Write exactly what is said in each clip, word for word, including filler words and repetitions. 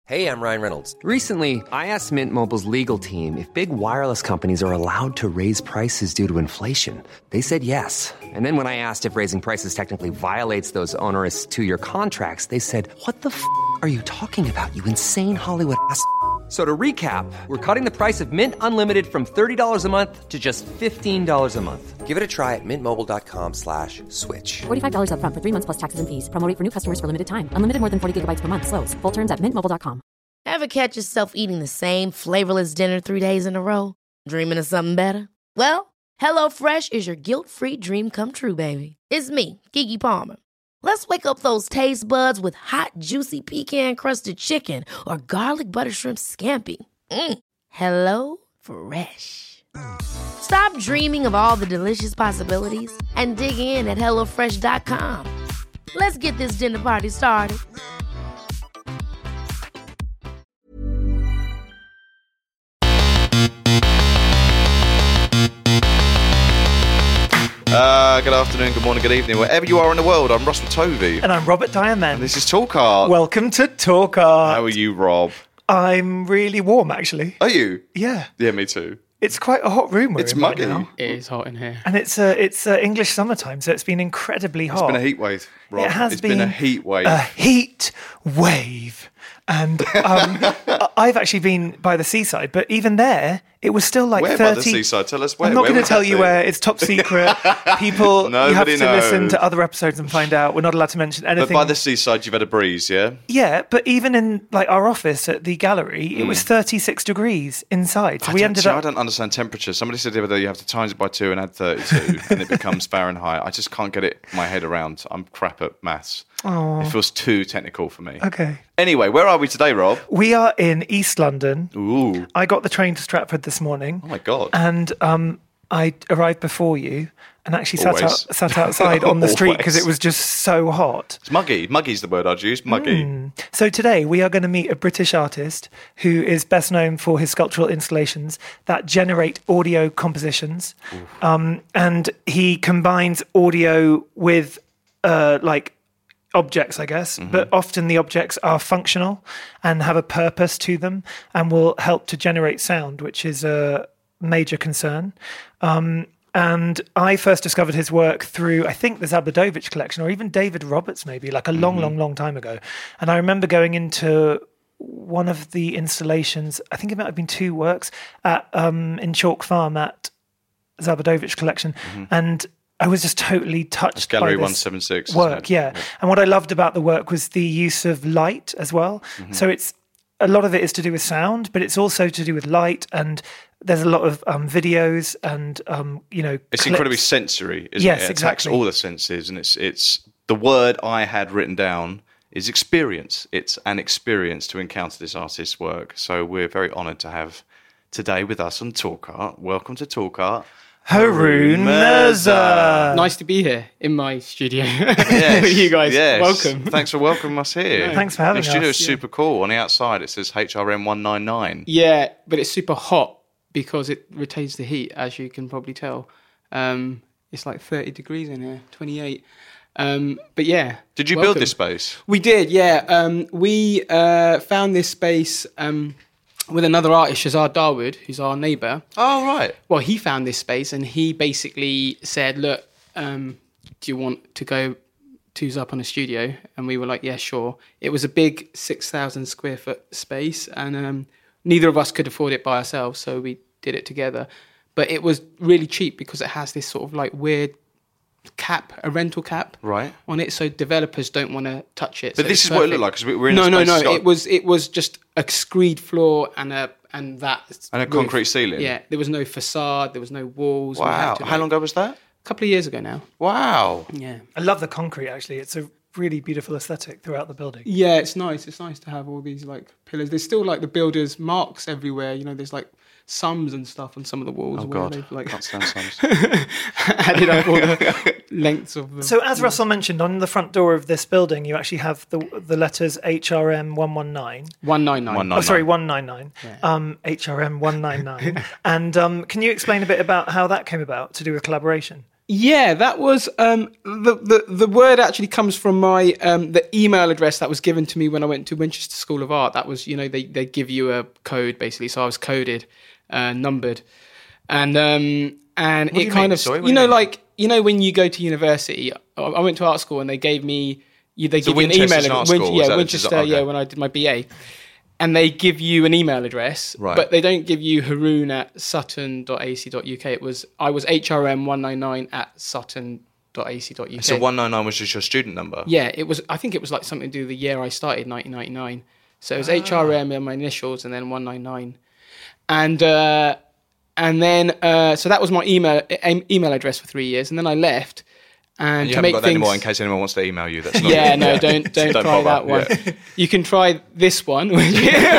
Hey, I'm Ryan Reynolds. Recently, I asked Mint Mobile's legal team if big wireless companies are allowed to raise prices due to inflation. They said yes. And then when I asked if raising prices technically violates those onerous two-year contracts, they said, what the f*** are you talking about, you insane Hollywood ass f- So to recap, we're cutting the price of Mint Unlimited from thirty dollars a month to just fifteen dollars a month. Give it a try at mintmobile.com slash switch. forty-five dollars up front for three months plus taxes and fees. Promo rate for new customers for limited time. Unlimited more than forty gigabytes per month. Slows full terms at mint mobile dot com. Ever catch yourself eating the same flavorless dinner three days in a row? Dreaming of something better? Well, HelloFresh is your guilt-free dream come true, baby. It's me, Keke Palmer. Let's wake up those taste buds with hot, juicy pecan-crusted chicken or garlic butter shrimp scampi. Mm. Hello Fresh. Stop dreaming of all the delicious possibilities and dig in at hello fresh dot com. Let's get this dinner party started. Uh, good afternoon, good morning, good evening, wherever you are in the world. I'm Russell Tovey. And I'm Robert Diamond. And this is Talk Art. Welcome to Talk Art. How are you, Rob? I'm really warm, actually. Are you? Yeah. Yeah, me too. It's quite a hot room we're It's in right muggy. now. It is hot in here. And it's uh, it's uh, English summertime, so it's been incredibly hot. It's been a heat wave, Rob. It has It's been, been a heat wave. A heat wave. And um, I've actually been by the seaside, but even there, it was still like Where thirty. by the seaside? Tell us where. I'm not Where going to would tell that you be? where. It's top secret. People, you have Nobody to listen knows. to other episodes and find out. We're not allowed to mention anything. But by the seaside, you've had a breeze, yeah? Yeah, but even in like our office at the gallery, it was thirty-six degrees inside. So I we don't- ended see, up. I don't understand temperature. Somebody said the other day you have to times it by two and add thirty-two, and it becomes Fahrenheit. I just can't get it my head around. I'm crap at maths. It feels too technical for me. Okay. Anyway, where are we today, Rob? We are in East London. Ooh. I got the train to Stratford this morning. Oh, my God. And um, I arrived before you and actually sat, Always. out, sat outside on the street because Always. it was just so hot. It's muggy. Muggy's the word I'd use. Muggy. So today we are going to meet a British artist who is best known for his sculptural installations that generate audio compositions. Um, and he combines audio with uh, like objects, I guess, Mm-hmm. but often the objects are functional and have a purpose to them and will help to generate sound, which is a major concern. Um, and I first discovered his work through, I think, the Zabudovich collection, or even David Roberts, maybe, like a long, Mm-hmm. long, long time ago. And I remember going into one of the installations, I think it might have been two works, at um, in Chalk Farm at Zabudovich collection, and I was just totally touched It's Gallery by one this seventy-six. isn't work, it? yeah. And what I loved about the work was the use of light as well. Mm-hmm. So it's a lot of it is to do with sound, but it's also to do with light, and there's a lot of um, videos and um, you know, It's clips. incredibly sensory, isn't Yes, it? It attacks exactly. all the senses, and it's it's the word I had written down is experience. It's an experience to encounter this artist's work. So we're very honoured to have today with us on Talk Art. Welcome to Talk Art, Haroon Mirza. Nice to be here in my studio Yes, with you guys. yes. Welcome. Thanks for welcoming us here. Thanks for having The studio us. is super cool. On the outside, it says H R M one ninety-nine. Yeah, but it's super hot because it retains the heat, as you can probably tell. Um, it's like thirty degrees in here, twenty-eight. Um, but yeah. Did you welcome. build this space? We did, yeah. Um, we uh, found this space um, with another artist, Shazad Darwood, who's our neighbour. Oh, right. Well, he found this space and he basically said, look, um, do you want to go twos up on a studio? And we were like, yeah, sure. It was a big six thousand square foot space and um, neither of us could afford it by ourselves, so we did it together. But it was really cheap because it has this sort of like weird cap, a rental cap Right. on it, so developers don't want to touch it. But So this it's is what it perfect. looked like, 'cause we- we're in a no, no, space no. that's got- It was it was just a screed floor and a and that And a roof. concrete ceiling? Yeah, there was no facade, there was no walls. We had Wow. to, How like- long ago was that? A couple of years ago now. Wow. Yeah. I love the concrete, actually. It's a really beautiful aesthetic throughout the building. Yeah, it's nice. It's nice to have all these like pillars. There's still like the builders' marks everywhere. You know, there's like sums and stuff on some of the walls. Oh, where God. they've like Can't stand sums. added up all the lengths of them. So, as Russell mentioned, on the front door of this building, you actually have the the letters H R M one one nine. one ninety-nine. One Oh, nine- sorry, one nine nine. Um, H R M one nine nine. And um, can you explain a bit about how that came about to do a collaboration? Yeah, that was um, the, the the word actually comes from my um, the email address that was given to me when I went to Winchester School of Art. That was, you know, they they give you a code basically, so I was coded, uh, numbered, and um, and What do it you kind mean? of Sorry, what you do you know mean? like you know when you go to university, I, I went to art school and they gave me you they So give you an Winchester's email art Win- school, was yeah that- Winchester okay. yeah when I did my B A. And they give you an email address, Right. but they don't give you Haroon at sutton dot a c dot u k. It was I was H R M one ninety-nine at sutton dot a c dot u k. So one ninety-nine was just your student number? Yeah, it was. I think it was like something to do with the year I started, nineteen ninety-nine. So it was H R M and my initials, and then one ninety-nine, and uh, and then uh, so that was my email e- email address for three years, and then I left. And, And you to haven't make got that things, anymore in case anyone wants to email you. That's not yeah, no, don't don't, Don't try that bother, one. yeah. You can try this one, which,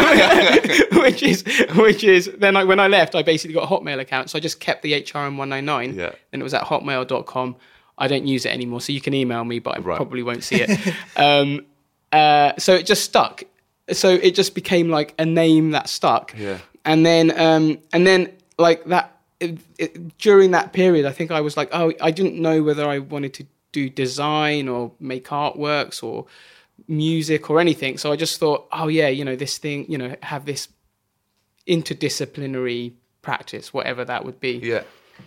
which is which is then I, when I left, I basically got a Hotmail account, so I just kept the H R M one ninety-nine, Yeah. and it was at hotmail dot com. I don't use it anymore, so you can email me, but I Right. probably won't see it. um, uh, so it just stuck. So it just became like a name that stuck. Yeah. And then um, and then like that. It, it, during that period, I think I was like, oh, I didn't know whether I wanted to do design or make artworks or music or anything. So I just thought, oh yeah, you know, this thing, you know, have this interdisciplinary practice, whatever that would be. Yeah.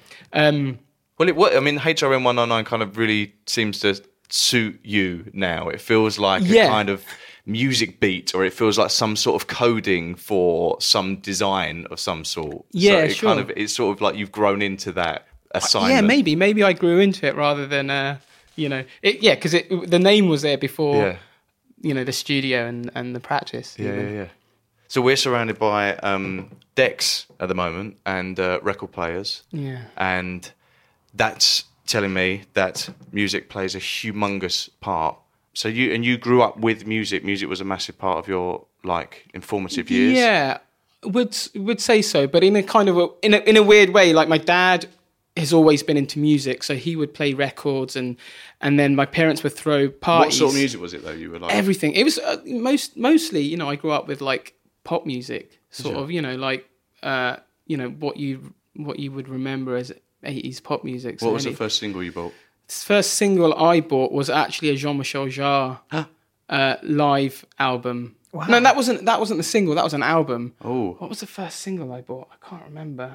Um, Well, it, what, I mean, H R M one ninety-nine kind of really seems to suit you now. It feels like Yeah. a kind of music beat, or it feels like some sort of coding for some design of some sort. Yeah, so it sure. kind of it's sort of like you've grown into that assignment. yeah, maybe, maybe I grew into it rather than, uh, you know, it, yeah, because the name was there before, Yeah, you know, the studio and, and the practice. yeah, even. yeah, yeah. So we're surrounded by um, decks at the moment and uh, record players. Yeah. And that's telling me that music plays a humongous part. So you and you grew up with music. Music was a massive part of your like informative years. Yeah, would would say so, but in a kind of a in a in a weird way. Like my dad has always been into music, so he would play records, and and then my parents would throw What parties. sort of music was it though? You were like Everything. It was uh, most mostly, you know, I grew up with like pop music, sort of, you know, like uh, you know what you what you would remember as eighties pop music. So What was the any- first single you bought? This first single I bought was actually a Jean-Michel Jarre uh, live album. Wow. No, that wasn't that wasn't the single. That was an album. Oh. What was the first single I bought? I can't remember.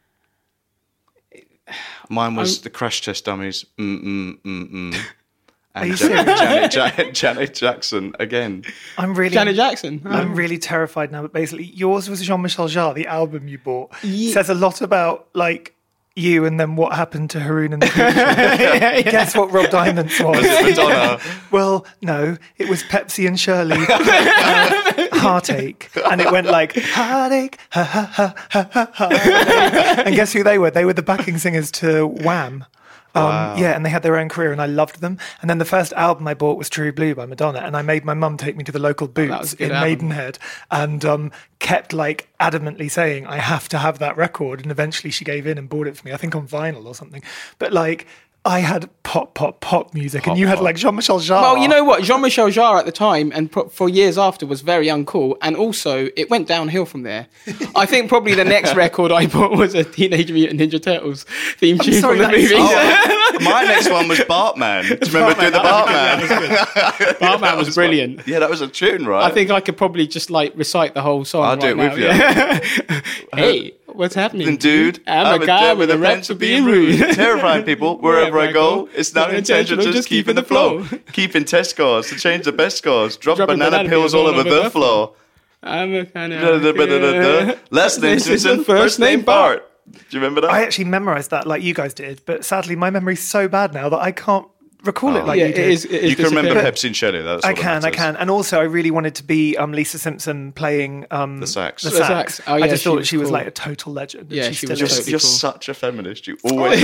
Mine was the Crash Test Dummies. Mm mm mm mm. Are you And Janet, serious? Janet, Janet, Janet Jackson again. I'm really, Janet Jackson. I'm really terrified now. But basically, yours was Jean-Michel Jarre, the album you bought. Ye- Says a lot about like you, and then what happened to Haroon and the future. Guess what Rob Diamond's was? Madonna. Well, no, it was Pepsi and Shirley. uh, Heartache, and it went like heartache, ha ha ha ha ha. ha. And guess who they were? They were the backing singers to Wham. Um, Wow. Yeah, and they had their own career, and I loved them. And then the first album I bought was True Blue by Madonna, and I made my mum take me to the local was Boots a good in album. Maidenhead, and um, kept like adamantly saying I have to have that record. And eventually she gave in and bought it for me. I think on vinyl or something. But like I had pop, pop, pop music, and you had pop. like Jean-Michel Jarre. Well, you know what? Jean-Michel Jarre at the time and pro- for years after was very uncool, and also it went downhill from there. I think probably the next record I bought was a Teenage Mutant Ninja Turtles theme tune sorry, from the that is- movie. Oh, my next one was Bartman. Do you remember doing the Bartman? Bartman was brilliant. Yeah, that was a tune, right? I think I could probably just like recite the whole song. I'll do right it with now. you. Hey, what's happening, Dude, I'm, a guy with a rep for being rude. Terrifying people wherever I go. It's not intentional, just keeping the flow. Keeping test scores to change the best scores. Drop Dropping banana pills all over the floor. I'm a kind of Last name This is Simpson, the first name Bart. Do you remember that? I actually memorized that like you guys did, but sadly my memory's so bad now that I can't recall it like yeah, you it did. is. It is You can remember disappearing. Pepsi and Shirley. That's I all that can, I matters. can, and also I really wanted to be um, Lisa Simpson playing um, The sax. The The sax. sax. Oh, I yeah, just she thought was she was cool. like a total legend. and Yeah, she she still was You're, is. totally you're cool. such a feminist. You always.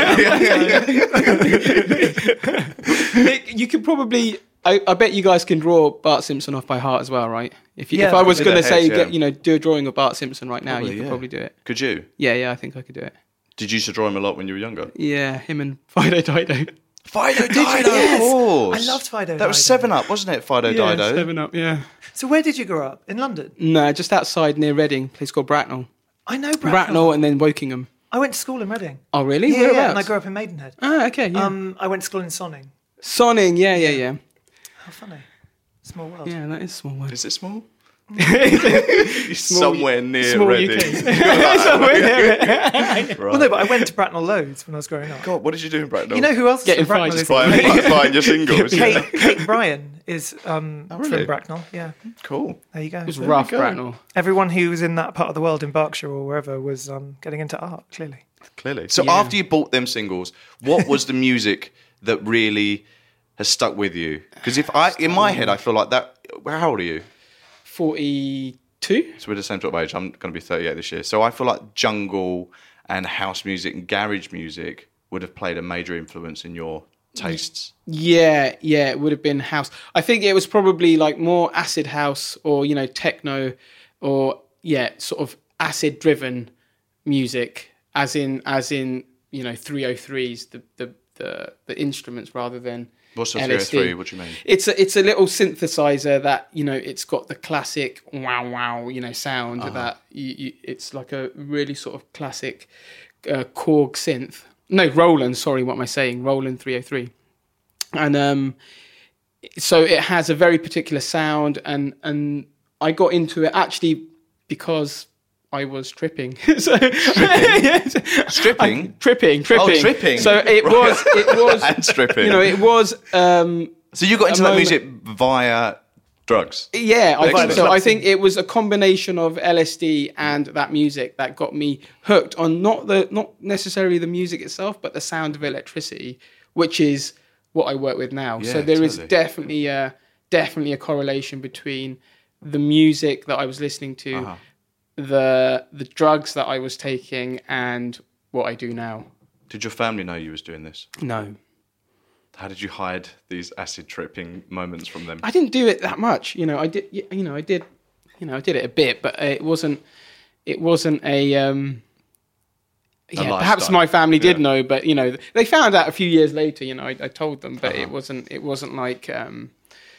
Nick, you could probably. I, I bet you guys can draw Bart Simpson off by heart as well, right? If you, Yeah, if I was with going to their say, heads, yeah. get, you know, do a drawing of Bart Simpson right now, Probably, you could yeah. probably do it. Could you? Yeah, yeah, I think I could do it. Did you used to draw him a lot when you were younger? Yeah, him and Fido Dido. Fido Dido, yes. of course. I loved Fido That was Dido. Seven Up, wasn't it? Fido Yeah, Dido. Seven Up. Yeah. So where did you grow up? In London? No, just outside near Reading, a place called Bracknell. I know Bracknell. Bracknell and then Wokingham. I went to school in Reading. Oh, really? Yeah, yeah, Whereabouts? and I grew up in Maidenhead. Oh, okay. Yeah. Um, I went to school in Sonning. Sonning. Yeah, yeah, yeah. How funny. Small world. Yeah, that is small world. Is it small? Somewhere near small Reading. U K. Somewhere near Right. Well, no, but I went to Bracknell loads when I was growing up. God, what did you do in Bracknell? You know who else is Getting from Bracknell? fired. is- Buying, buying your singles. Kate, yeah. Kate Bryan is um, Oh, really? from Bracknell. Yeah, Cool. there you go. It was rough, go. Bracknell. Everyone who was in that part of the world in Berkshire or wherever was um, getting into art, clearly. Clearly. So Yeah. after you bought them singles, what was the music that really has stuck with you? Because if I, in my head, I feel like that. How old are you? forty-two? So we're the same sort of age. I'm going to be thirty-eight this year. So I feel like jungle and house music and garage music would have played a major influence in your tastes. Yeah, yeah, it would have been house. I think it was probably like more acid house or, you know, techno or, yeah, sort of acid driven music, as in, as in, you know, three oh threes, the, the, the, the instruments rather than What's the L three oh S D. three? What do you mean? It's a, it's a little synthesizer that, you know, it's got the classic wow, wow, you know, sound Uh-huh. that you, you, it's like a really sort of classic uh, Korg synth. No, Roland, sorry, what am I saying? Roland three oh three. And um, so it has a very particular sound, and, and I got into it actually because I was tripping. so, Stripping? I, tripping, tripping. Oh, tripping. So it Right. was, it was, And stripping. you know, it was... Um, So you got into a that moment- music via drugs? Yeah, I Excellent. think so. I think it was a combination of L S D and that music that got me hooked on not the not necessarily the music itself, but the sound of electricity, which is what I work with now. Yeah, so there is totally. definitely a definitely a correlation between the music that I was listening to, Uh-huh. the the drugs that I was taking, and what I do now. Did your family know you was doing this? No. How did you hide these acid tripping moments from them? I didn't do it that much, you know. I did, you know, I did, you know, I did it a bit, but it wasn't, it wasn't a. Um, yeah, perhaps lifestyle. my family did Yeah. know, but you know, they found out a few years later. You know, I, I told them, but Uh-huh. it wasn't, it wasn't like, um,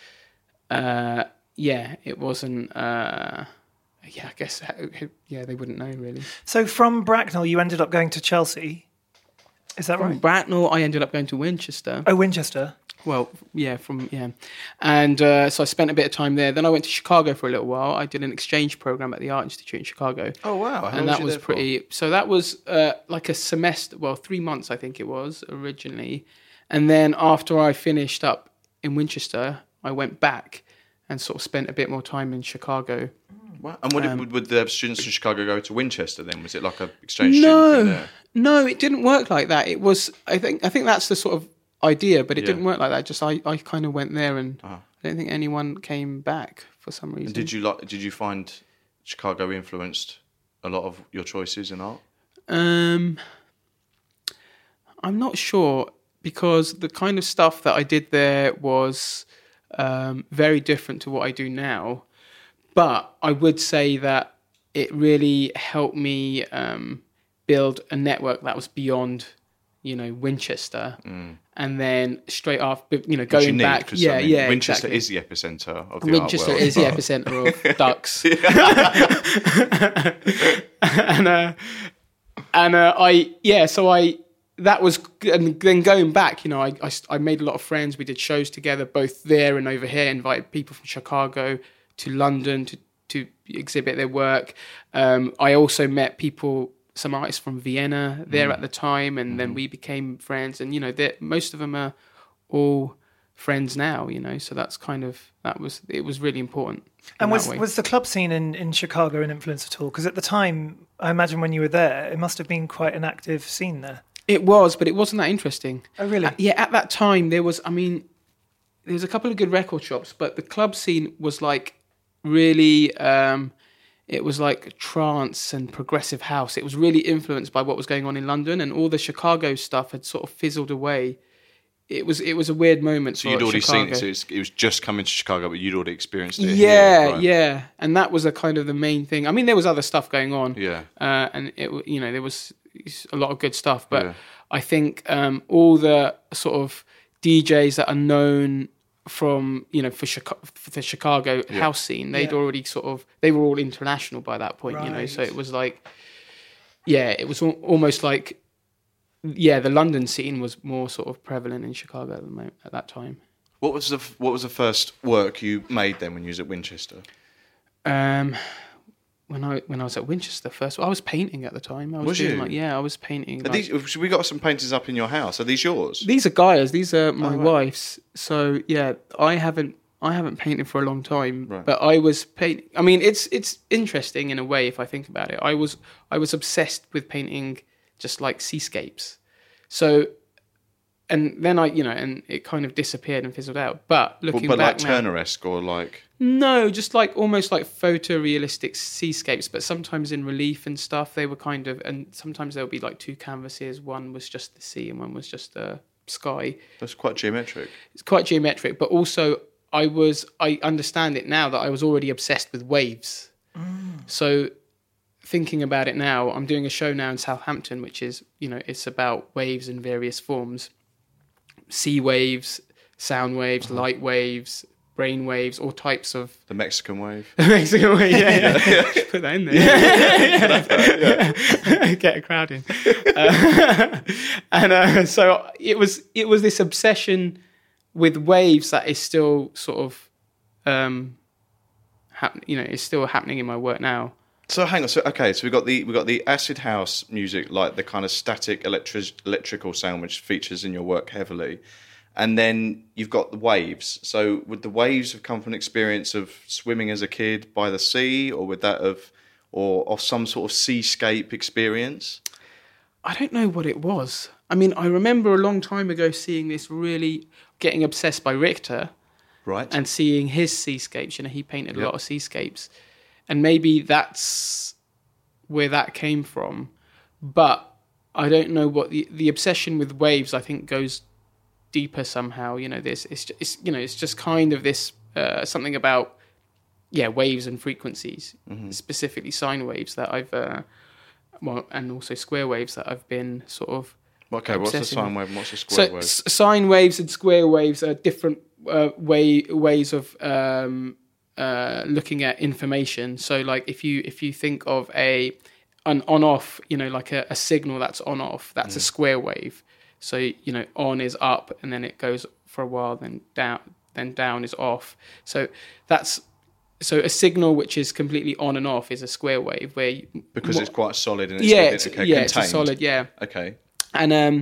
uh, yeah, it wasn't. Uh, yeah, I guess, yeah, they wouldn't know really. So from Bracknell, you ended up going to Chelsea. Is that From right? Bracknell, I ended up going to Winchester. Oh, Winchester. Well, yeah, from yeah, and uh, so I spent a bit of time there. Then I went to Chicago for a little while. I did an exchange program at the Art Institute in Chicago. Oh, wow. How long and was that you was there for? pretty. So that was uh, like a semester, well, three months I think it was originally, and then after I finished up in Winchester, I went back and sort of spent a bit more time in Chicago. Wow. And would, Um, it, would, would the students in Chicago go to Winchester then? Was it like a exchange No, student thing there? no, it didn't work like that. It was, I think, I think that's the sort of idea, but it Yeah. didn't work like that. Just I, I kind of went there, and Uh-huh. I don't think anyone came back for some reason. And did you like? Did you find Chicago influenced a lot of your choices in art? Um, I'm not sure, because the kind of stuff that I did there was um, very different to what I do now. But I would say that it really helped me um, build a network that was beyond, you know, Winchester. And then straight after, you know, Mm. Which you going need, back, 'cause, yeah, I mean, yeah, Winchester exactly. is the epicenter of the Winchester art world. is the epicenter of ducks. and uh, and uh, I yeah, so I that was and then going back, you know, I, I I made a lot of friends. We did shows together, both there and over here. Invited people from Chicago to London to to exhibit their work. Um, I also met people, some artists from Vienna there at the time, and then we became friends. And you know, they're- most of them are all friends now. You know, so that's kind of that was it was really important. in And that was way. was the club scene in, in Chicago an influence at all? Because at the time, I imagine when you were there, it must have been quite an active scene there. It was, but it wasn't that interesting. Oh, really? Uh, yeah, at that time there was. I mean, there was a couple of good record shops, but the club scene was like really. Um, it was like trance and progressive house. It was really influenced by what was going on in London, and all the Chicago stuff had sort of fizzled away. It was it was a weird moment. So for you'd already Chicago. seen it. So it's, it was just coming to Chicago, but you'd already experienced it. Yeah, here, right? yeah, and that was a kind of the main thing. I mean, there was other stuff going on. Yeah. uh, and it w- you know there was a lot of good stuff, but Yeah. I think um, all the sort of D Js that are known from you know for, Chica- for the Chicago house scene, they'd Yeah. already sort of they were all international by that point. You know, so Right. it was like yeah, it was al- almost like, yeah, the London scene was more sort of prevalent in Chicago at the moment, at that time. What was the What was the first work you made then when you was at Winchester? Um, when I when I was at Winchester first, I was painting at the time. I was, Was doing you? Like, yeah, I was painting. Are Like, these, we got some paintings up in your house. Are these yours? these are Gaia's. These are my Oh, right. wife's. So yeah, I haven't I haven't painted for a long time. Right. But I was painting. I mean, it's it's interesting in a way if I think about it. I was I was obsessed with painting just like seascapes. So. And then I, you know, and it kind of disappeared and fizzled out. But looking but back like now, Turner-esque or like... no, just like almost like photorealistic seascapes, but sometimes in relief and stuff. They were kind of, and sometimes there would be like two canvases. One was just the sea, and one was just the sky. That's quite geometric. It's quite geometric, but also I was, I understand it now that I was already obsessed with waves. Mm. So thinking about it now, I'm doing a show now in Southampton, which is, you know, it's about waves in various forms. Sea waves, sound waves, uh-huh. light waves, brain waves, all types of... The Mexican wave. The Mexican wave, yeah, yeah. yeah. Put that in there. Yeah. Yeah. Yeah. Get a crowd in. Uh, and uh, so it was it was this obsession with waves that is still sort of, um, hap- you know, is still happening in my work now. So hang on. So okay. So we got the we got the acid house music, like the kind of static electric electrical sound, which features in your work heavily, and then you've got the waves. So would the waves have come from an experience of swimming as a kid by the sea, or would that have, or of some sort of seascape experience? I don't know what it was. I mean, I remember a long time ago seeing this, really getting obsessed by Richter, right, and seeing his seascapes. You know, he painted a yep. lot of seascapes. And maybe that's where that came from. But I don't know what the, the obsession with waves, I think, goes deeper somehow. You know, this it's, it's you know it's just kind of this uh, something about yeah waves and frequencies, mm-hmm. specifically sine waves that I've uh, well, and also square waves that I've been sort of. Okay, what's the sine wave and what's the square so, wave? S- sine waves and square waves are different uh, way ways of. Um, Uh, looking at information. So like if you if you think of a an on off, you know, like a, a signal that's on off, that's mm. a square wave. So you know, on is up and then it goes for a while, then down, then down is off. So that's so a signal which is completely on and off is a square wave where you, because what, it's quite solid and it's, yeah, it's, it's, okay, yeah, contained. it's a solid, yeah. Okay. And um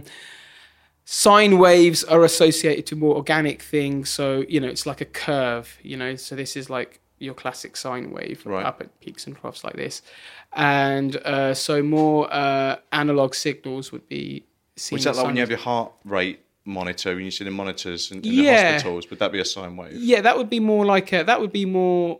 sine waves are associated to more organic things, so you know it's like a curve, you know. So this is like your classic sine wave, right. up at peaks and troughs like this, and uh, so more uh, analog signals would be. Is that like when you have your heart rate monitor, when you see the monitors in, in yeah. the hospitals? Would that be a sine wave? Yeah, that would be more like a. That would be more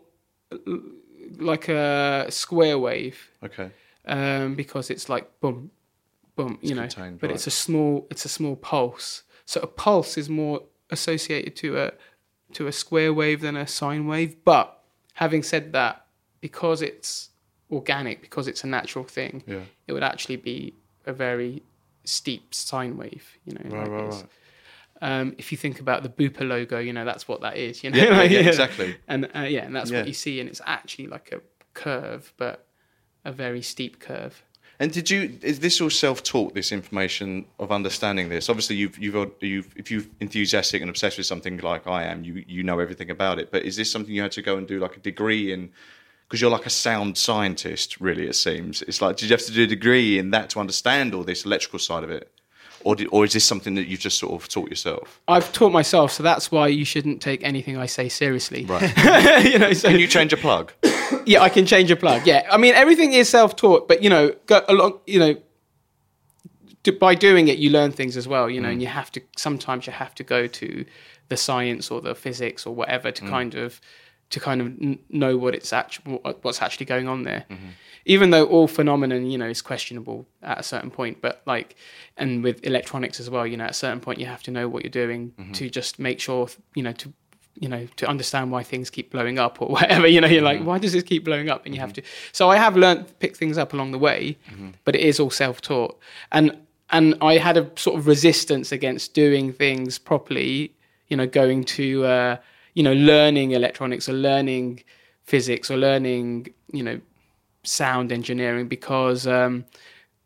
like a square wave. Okay. Um, because it's like boom, boom, it's you know, contained, but right. it's a small, it's a small pulse. So a pulse is more associated to a to a square wave than a sine wave. But having said that, because it's organic, because it's a natural thing, yeah. it would actually be a very steep sine wave. You know, right, like right, this. right. Um, if you think about the Bupa logo, you know that's what that is. You know, yeah, like, yeah, yeah. exactly. And uh, yeah, and that's yeah. what you see, and it's actually like a curve, but a very steep curve. And did you? Is this all self-taught? This information of understanding this. Obviously, you've you've you've if you're enthusiastic and obsessed with something like I am, you you know everything about it. But is this something you had to go and do like a degree in? Because you're like a sound scientist, really. It seems it's like did you have to do a degree in that to understand all this electrical side of it, or did, or is this something that you've just sort of taught yourself? I've taught myself, so that's why you shouldn't take anything I say seriously. Right. you know, so, Can you change a plug? Yeah, I can change a plug. Yeah, I mean everything is self-taught, but you know, go along. You know, to, by doing it, you learn things as well. You know, mm. and you have to sometimes you have to go to the science or the physics or whatever to mm. kind of to kind of n- know what it's actually what's actually going on there. Mm-hmm. Even though all phenomenon, you know, is questionable at a certain point, but like, and with electronics as well, you know, at a certain point you have to know what you're doing mm-hmm. to just make sure, you know, to you know, to understand why things keep blowing up or whatever, you know, you're like, mm-hmm. why does this keep blowing up? And you mm-hmm. have to, so I have learned to pick things up along the way, mm-hmm. but it is all self-taught. And, and I had a sort of resistance against doing things properly, you know, going to, uh, you know, learning electronics or learning physics or learning, you know, sound engineering because, um,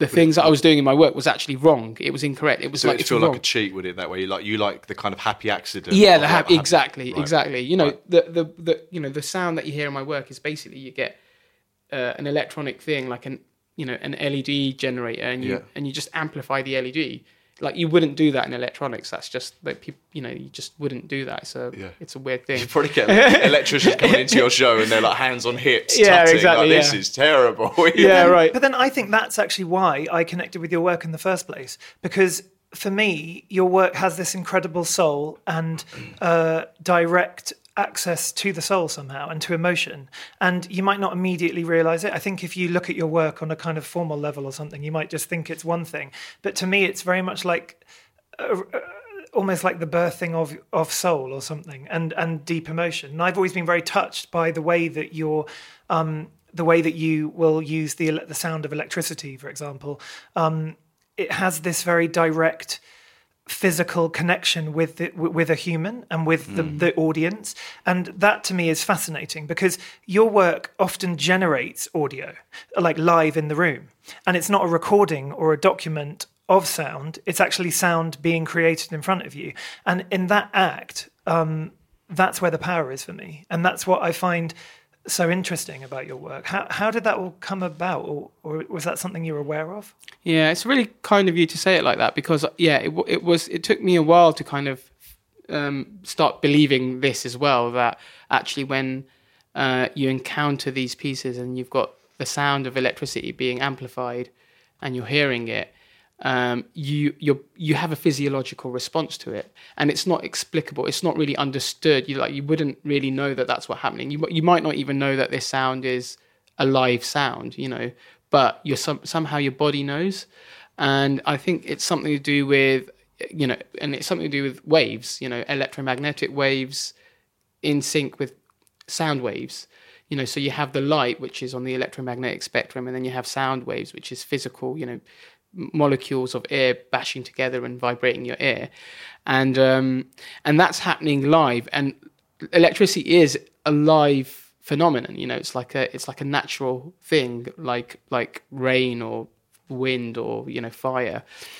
the things that I was doing in my work was actually wrong. It was incorrect. It was so like it it's feel wrong. like a cheat, would it? That way, you like you like the kind of happy accident. Yeah, of the what happy happened. exactly, Right. exactly. You know, Right. the, the the you know the sound that you hear in my work is basically you get uh, an electronic thing like an you know an L E D generator, and you Yeah. and you just amplify the L E D. Like you wouldn't do that in electronics. That's just like people, you know, you just wouldn't do that. So Yeah. it's a weird thing. You probably get like, electricians coming into your show and they're like hands on hips, Yeah, tutting, exactly, like, this yeah. is terrible. Yeah, right. But then I think that's actually why I connected with your work in the first place. Because for me, your work has this incredible soul and uh, direct access to the soul somehow and to emotion. And you might not immediately realize it. I think if you look at your work on a kind of formal level or something, you might just think it's one thing. But to me, it's very much like uh, uh, almost like the birthing of of soul or something, and and deep emotion. And I've always been very touched by the way that you're um, the way that you will use the ele- the sound of electricity, for example. Um, it has this very direct physical connection with the, with a human and with the, the audience, and that to me is fascinating because your work often generates audio, like live in the room, and it's not a recording or a document of sound. It's actually sound being created in front of you, and in that act, um, that's where the power is for me, and that's what I find so interesting about your work. How how did that all come about, or, or was that something you were aware of? Yeah, it's really kind of you to say it like that because yeah, it w- it was. It took me a while to kind of um, start believing this as well. That actually, when uh, you encounter these pieces and you've got the sound of electricity being amplified, and you're hearing it, um, you you you have a physiological response to it, and it's not explicable. It's not really understood. You like you wouldn't really know that that's what's happening. You you might not even know that this sound is a live sound. You know. But you're some, somehow your body knows, and I think it's something to do with, you know, and it's something to do with waves, you know, electromagnetic waves in sync with sound waves, you know. So you have the light, which is on the electromagnetic spectrum, and then you have sound waves, which is physical, you know, molecules of air bashing together and vibrating your ear, and um, and that's happening live. And electricity is a live phenomenon, you know. It's like a it's like a natural thing, like like rain or wind or you know fire,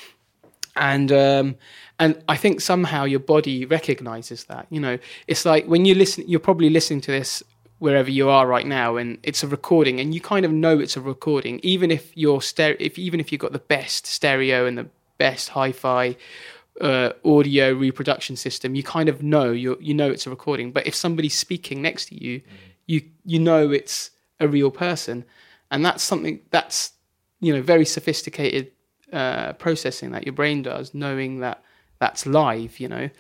and um, and I think somehow your body recognizes that. You know, it's like when you listen, you're probably listening to this wherever you are right now, and it's a recording, and you kind of know it's a recording, even if you're stereo, if even if you've got the best stereo and the best hi-fi uh, audio reproduction system, you kind of know you you know it's a recording. But if somebody's speaking next to you, mm. you you know it's a real person, and that's something that's you know very sophisticated uh, processing that your brain does, knowing that that's live, you know.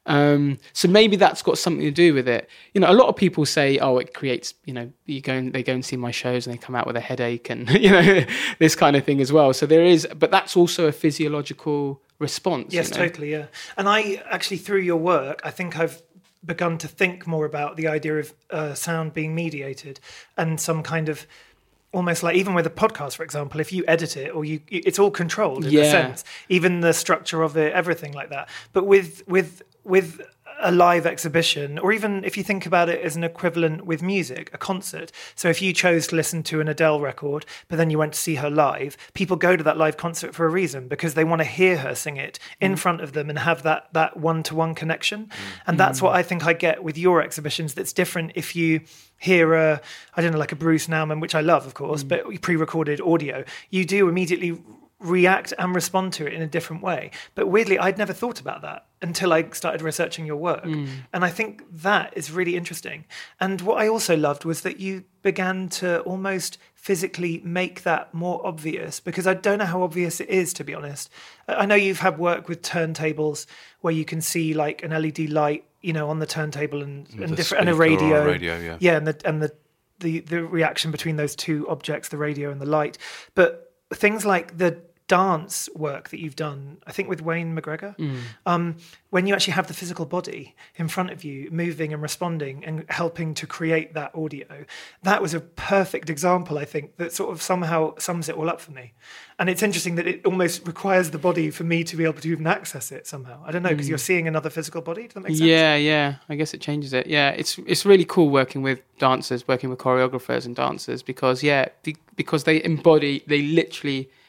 Um, so maybe that's got something to do with it. You know, a lot of people say, "Oh, it creates." You know, you go and they go and see my shows and they come out with a headache and you know this kind of thing as well. So there is, but that's also a physiological response. Yes, you know? totally. Yeah, and I actually through your work, I think I've begun to think more about the idea of uh, sound being mediated and some kind of. Almost like even with a podcast, for example, if you edit it or you, it's all controlled in yeah. a sense, even the structure of it, everything like that. But with with with a live exhibition, or even if you think about it as an equivalent with music, a concert. So if you chose to listen to an Adele record, but then you went to see her live, people go to that live concert for a reason, because they want to hear her sing it in mm. front of them and have that that one-to-one connection. Mm. And that's mm. what I think I get with your exhibitions. That's different if you hear a, I don't know, like a Bruce Nauman, which I love, of course, mm. but pre-recorded audio, you do immediately react and respond to it in a different way. But weirdly, I'd never thought about that until I started researching your work. Mm. And I think that is really interesting. And what I also loved was that you began to almost physically make that more obvious, because I don't know how obvious it is, to be honest. I know you've had work with turntables where you can see like an L E D light, you know, on the turntable and, and different and a radio. radio yeah. yeah, and the and the, the the reaction between those two objects, the radio and the light. But things like the dance work that you've done, I think with Wayne McGregor, mm. um, when you actually have the physical body in front of you, moving and responding and helping to create that audio, that was a perfect example, I think, that sort of somehow sums it all up for me. And it's interesting that it almost requires the body for me to be able to even access it somehow. I don't know, because mm. you're seeing another physical body. Does that make sense? Yeah, yeah. I guess it changes it. Yeah, it's it's really cool working with dancers, working with choreographers and dancers, because, yeah, because they embody, they literally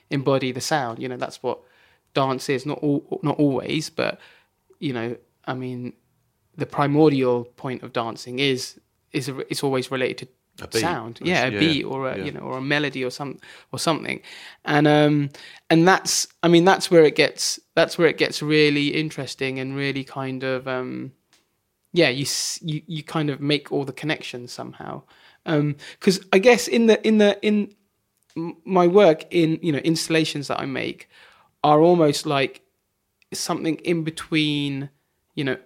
embody the sound. You know, that's what dance is. Not all, not always, but you know, I mean, the primordial point of dancing is is a, it's always related to A beat. sound, yeah, a Yeah, beat or a yeah. you know or a melody or some or something, and um and that's I mean that's where it gets that's where it gets really interesting and really kind of um yeah you s- you you kind of make all the connections somehow, because I guess in the in the in m- my work in you know installations that I make are almost like something in between you know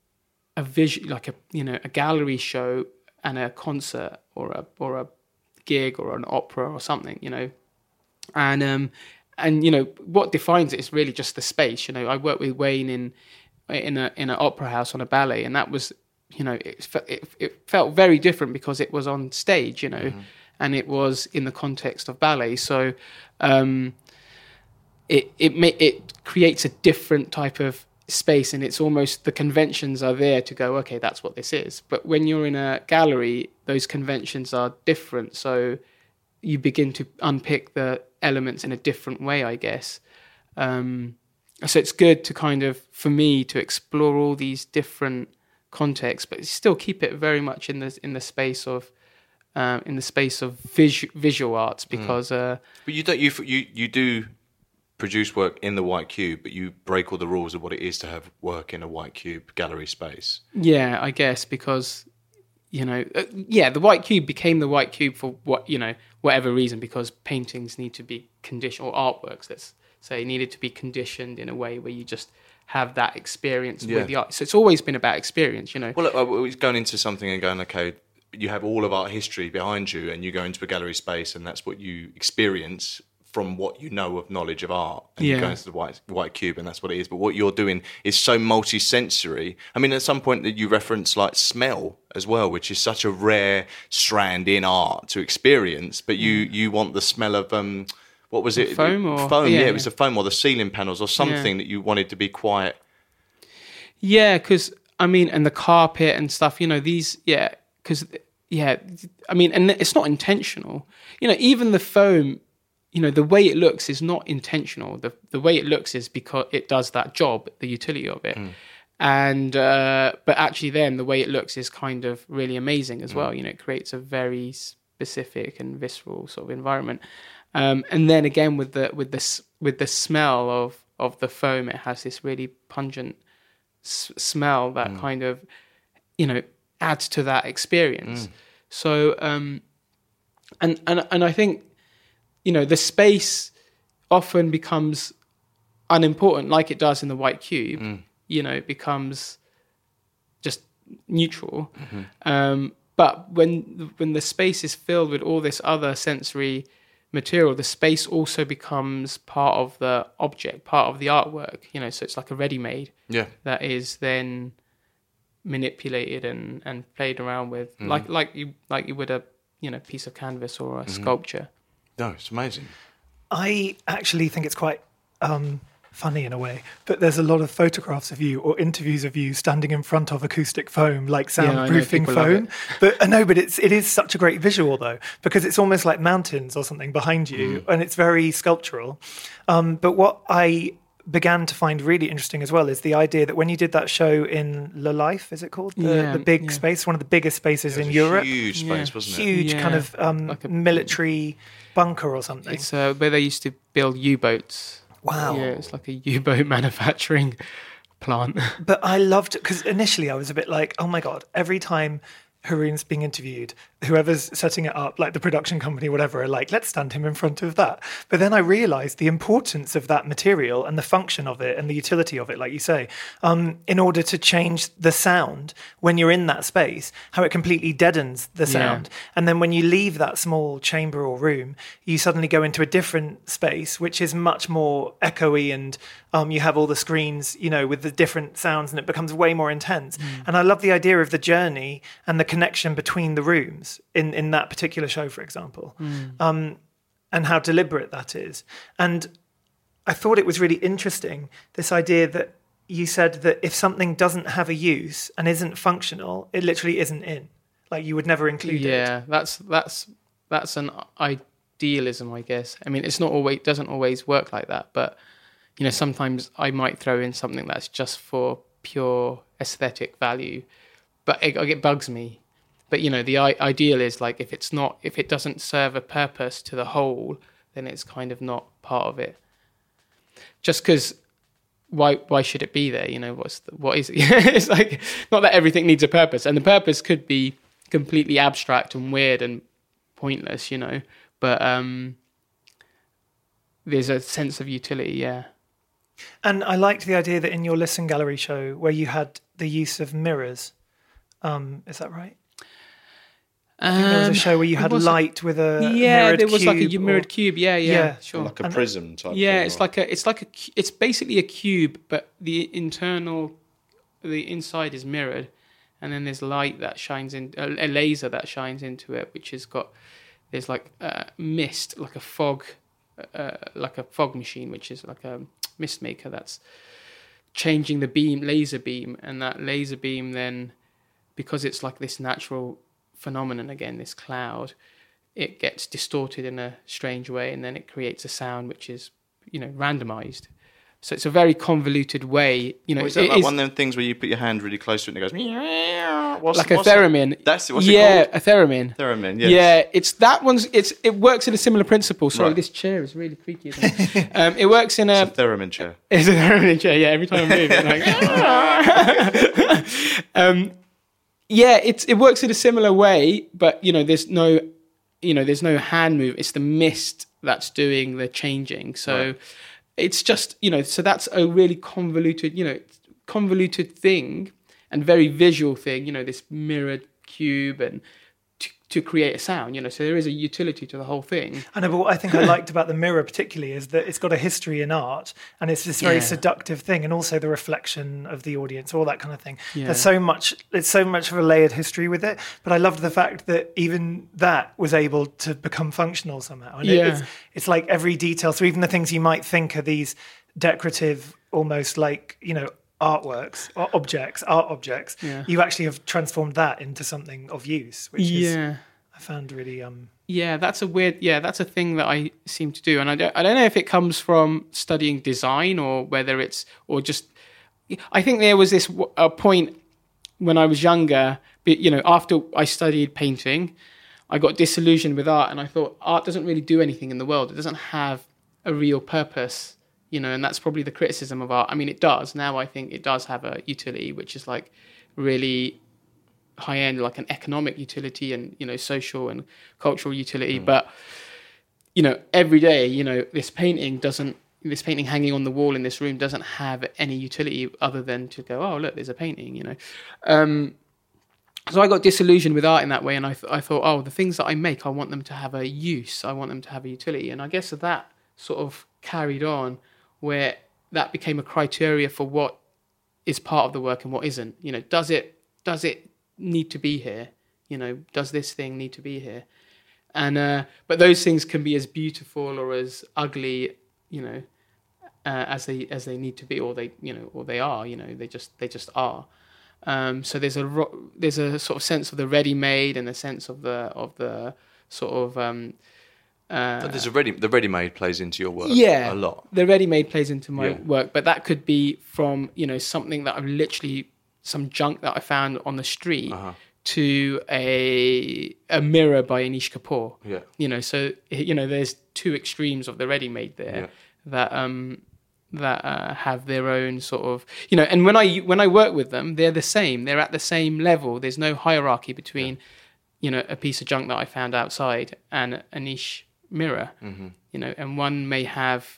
a visual like a you know a gallery show and a concert or a or a gig or an opera or something, you know, and um and you know what defines it is really just the space. You know, I worked with Wayne in in a in an opera house on a ballet, and that was you know it fe- it, it felt very different because it was on stage, you know, mm-hmm. and it was in the context of ballet. So um, it it ma- it creates a different type of space, and it's almost the conventions are there to go, okay, that's what this is. But when you're in a gallery, those conventions are different, so you begin to unpick the elements in a different way, I guess. Um, so it's good to kind of, for me, to explore all these different contexts, but still keep it very much in the in the space of um, in the space of visu- visual arts, because. Mm. Uh, but you don't you you you do. produce work in the White Cube, but you break all the rules of what it is to have work in a White Cube gallery space. Yeah, I guess because, you know, uh, yeah, the White Cube became the White Cube for what, you know, whatever reason, because paintings need to be conditioned, or artworks, let's say, needed to be conditioned in a way where you just have that experience yeah. with the art. So it's always been about experience, you know. Well, I was going into something and going, okay, you have all of art history behind you, and you go into a gallery space, and that's what you experience from what you know of knowledge of art, and yeah. you go into the white white cube, and that's what it is. But what you're doing is so multi-sensory. I mean, at some point that you reference like smell as well, which is such a rare strand in art to experience. But you you want the smell of um, what was it? Foam or foam? Yeah, yeah, yeah, it was the foam or the ceiling panels or something yeah. that you wanted to be quiet. Yeah, because I mean, and the carpet and stuff. You know, these. Yeah, because yeah, I mean, and it's not intentional. You know, even the foam. You know, the way it looks is not intentional. The the way it looks is because it does that job, the utility of it. Mm. And, uh, but actually then the way it looks is kind of really amazing as mm. well. You know, it creates a very specific and visceral sort of environment. Um, and then again with the, with the, with the smell of, of the foam, it has this really pungent s- smell that mm. kind of, you know, adds to that experience. Mm. So, um, and, and, and I think, you know, the space often becomes unimportant, like it does in the White Cube. Mm. You know, it becomes just neutral. Mm-hmm. Um, but when when the space is filled with all this other sensory material, the space also becomes part of the object, part of the artwork. You know, so it's like a ready-made yeah. that is then manipulated and, and played around with, mm. like like you like you would a you know piece of canvas or a mm-hmm. sculpture. No, it's amazing. I actually think it's quite um, funny in a way, but there's a lot of photographs of you or interviews of you standing in front of acoustic foam, like soundproofing yeah, foam. But I know, but it's it is such a great visual though, because it's almost like mountains or something behind you, mm. and it's very sculptural. Um, but what I began to find really interesting as well is the idea that when you did that show in Le Life, is it called? The, yeah, the big yeah. space, one of the biggest spaces yeah, in Europe. Huge space, yeah. wasn't it? Huge yeah. kind of um, like a, military bunker or something. It's uh, where they used to build U-boats. Wow. Yeah, it's like a U-boat manufacturing plant. But I loved it because initially I was a bit like, oh my God, every time Haroon's being interviewed, whoever's setting it up, like the production company, whatever, are like, let's stand him in front of that. But then I realized the importance of that material and the function of it and the utility of it, like you say, um, in order to change the sound when you're in that space, how it completely deadens the sound. Yeah. And then when you leave that small chamber or room, you suddenly go into a different space, which is much more echoey, and um, you have all the screens, you know, with the different sounds, and it becomes way more intense. Mm. And I love the idea of the journey and the connection between the rooms in, in that particular show, for example, mm. um, and how deliberate that is. And I thought it was really interesting, this idea that you said that if something doesn't have a use and isn't functional, it literally isn't in. Like you would never include yeah, it. Yeah, that's that's that's an idealism, I guess. I mean, it's not always doesn't always work like that, but you know, sometimes I might throw in something that's just for pure aesthetic value, but it, it bugs me. But you know, the I- ideal is like if it's not, if it doesn't serve a purpose to the whole, then it's kind of not part of it. Just because, why why should it be there? You know, what's the, what is it? It's like not that everything needs a purpose, and the purpose could be completely abstract and weird and pointless, you know. But um, there's a sense of utility, yeah. And I liked the idea that in your Listen Gallery show, where you had the use of mirrors. Um, is that right? I think there was a show where you had light with a yeah, mirrored there was like a or, mirrored cube. Yeah, yeah, yeah. sure. Like a prism type. Yeah, thing, it's or... like a, it's like a, it's basically a cube, but the internal, the inside is mirrored, and then there's light that shines in, a, a laser that shines into it, which has got, there's like uh, mist, like a fog, uh, like a fog machine, which is like a mist maker that's changing the beam, laser beam, and that laser beam then, because it's like this natural phenomenon again, this cloud, it gets distorted in a strange way, and then it creates a sound which is, you know, randomized. So it's a very convoluted way, you know. Well, is that it like is, one of them things where you put your hand really close to it and it goes meow? What's, like a what's theremin. It? That's it. What's it yeah, called? a theremin. Theremin. Yes. Yeah, it's that one's. It's it works in a similar principle. Sorry, Right. this chair is really creaky. Isn't it? um, it works in a. It's a theremin chair. It's a theremin chair. Yeah, every time I move, it's like. um, Yeah, it's it works in a similar way, but you know, there's no, you know, there's no hand move. It's the mist that's doing the changing. So Right. it's just, you know, so that's a really convoluted, you know, convoluted thing and very visual thing. You know, this mirrored cube and to, to create a sound. You know, so there is a utility to the whole thing. I know, but what I think I liked about the mirror particularly is that it's got a history in art, and it's this very Yeah. seductive thing, and also the reflection of the audience, all that kind of thing. Yeah. There's so much, it's so much of a layered history with it. But I loved the fact that even that was able to become functional somehow. And it- Yeah. it's, it's like every detail. So even the things you might think are these decorative, almost like, you know, artworks or objects, art objects, Yeah. you actually have transformed that into something of use, which is Yeah. I found really um Yeah, that's a weird. Yeah, that's a thing that I seem to do, and I don't. I don't know if it comes from studying design or whether it's or just. I think there was this w- a point when I was younger. But, you know, after I studied painting, I got disillusioned with art, and I thought art doesn't really do anything in the world. It doesn't have a real purpose, you know, and that's probably the criticism of art. I mean, it does now. I think it does have a utility, which is like really high end, like an economic utility and, you know, social and cultural utility. Mm. But, you know, every day, you know, this painting doesn't, this painting hanging on the wall in this room doesn't have any utility other than to go, oh, look, there's a painting, you know. Um, so I got disillusioned with art in that way. And I, th- I thought, oh, the things that I make, I want them to have a use. I want them to have a utility. And I guess that sort of carried on where that became a criteria for what is part of the work and what isn't. You know, does it, does it, need to be here, you know, does this thing need to be here? And uh but those things can be as beautiful or as ugly, you know, uh, as they as they need to be, or they, you know, or they are, you know, they just they just are. Um so there's a ro- there's a sort of sense of the ready-made and a sense of the of the sort of um uh But there's a ready the ready-made plays into your work yeah, a lot. The ready-made plays into my Yeah. work, but that could be from, you know, something that I've literally some junk that I found on the street uh-huh. to a a mirror by Anish Kapoor. Yeah. You know, so you know, there's two extremes of the ready-made there yeah. that um that uh, have their own sort of, you know, and when I when I work with them, they're the same. They're at the same level. There's no hierarchy between, yeah. you know, a piece of junk that I found outside and a niche mirror. Mm-hmm. You know, and one may have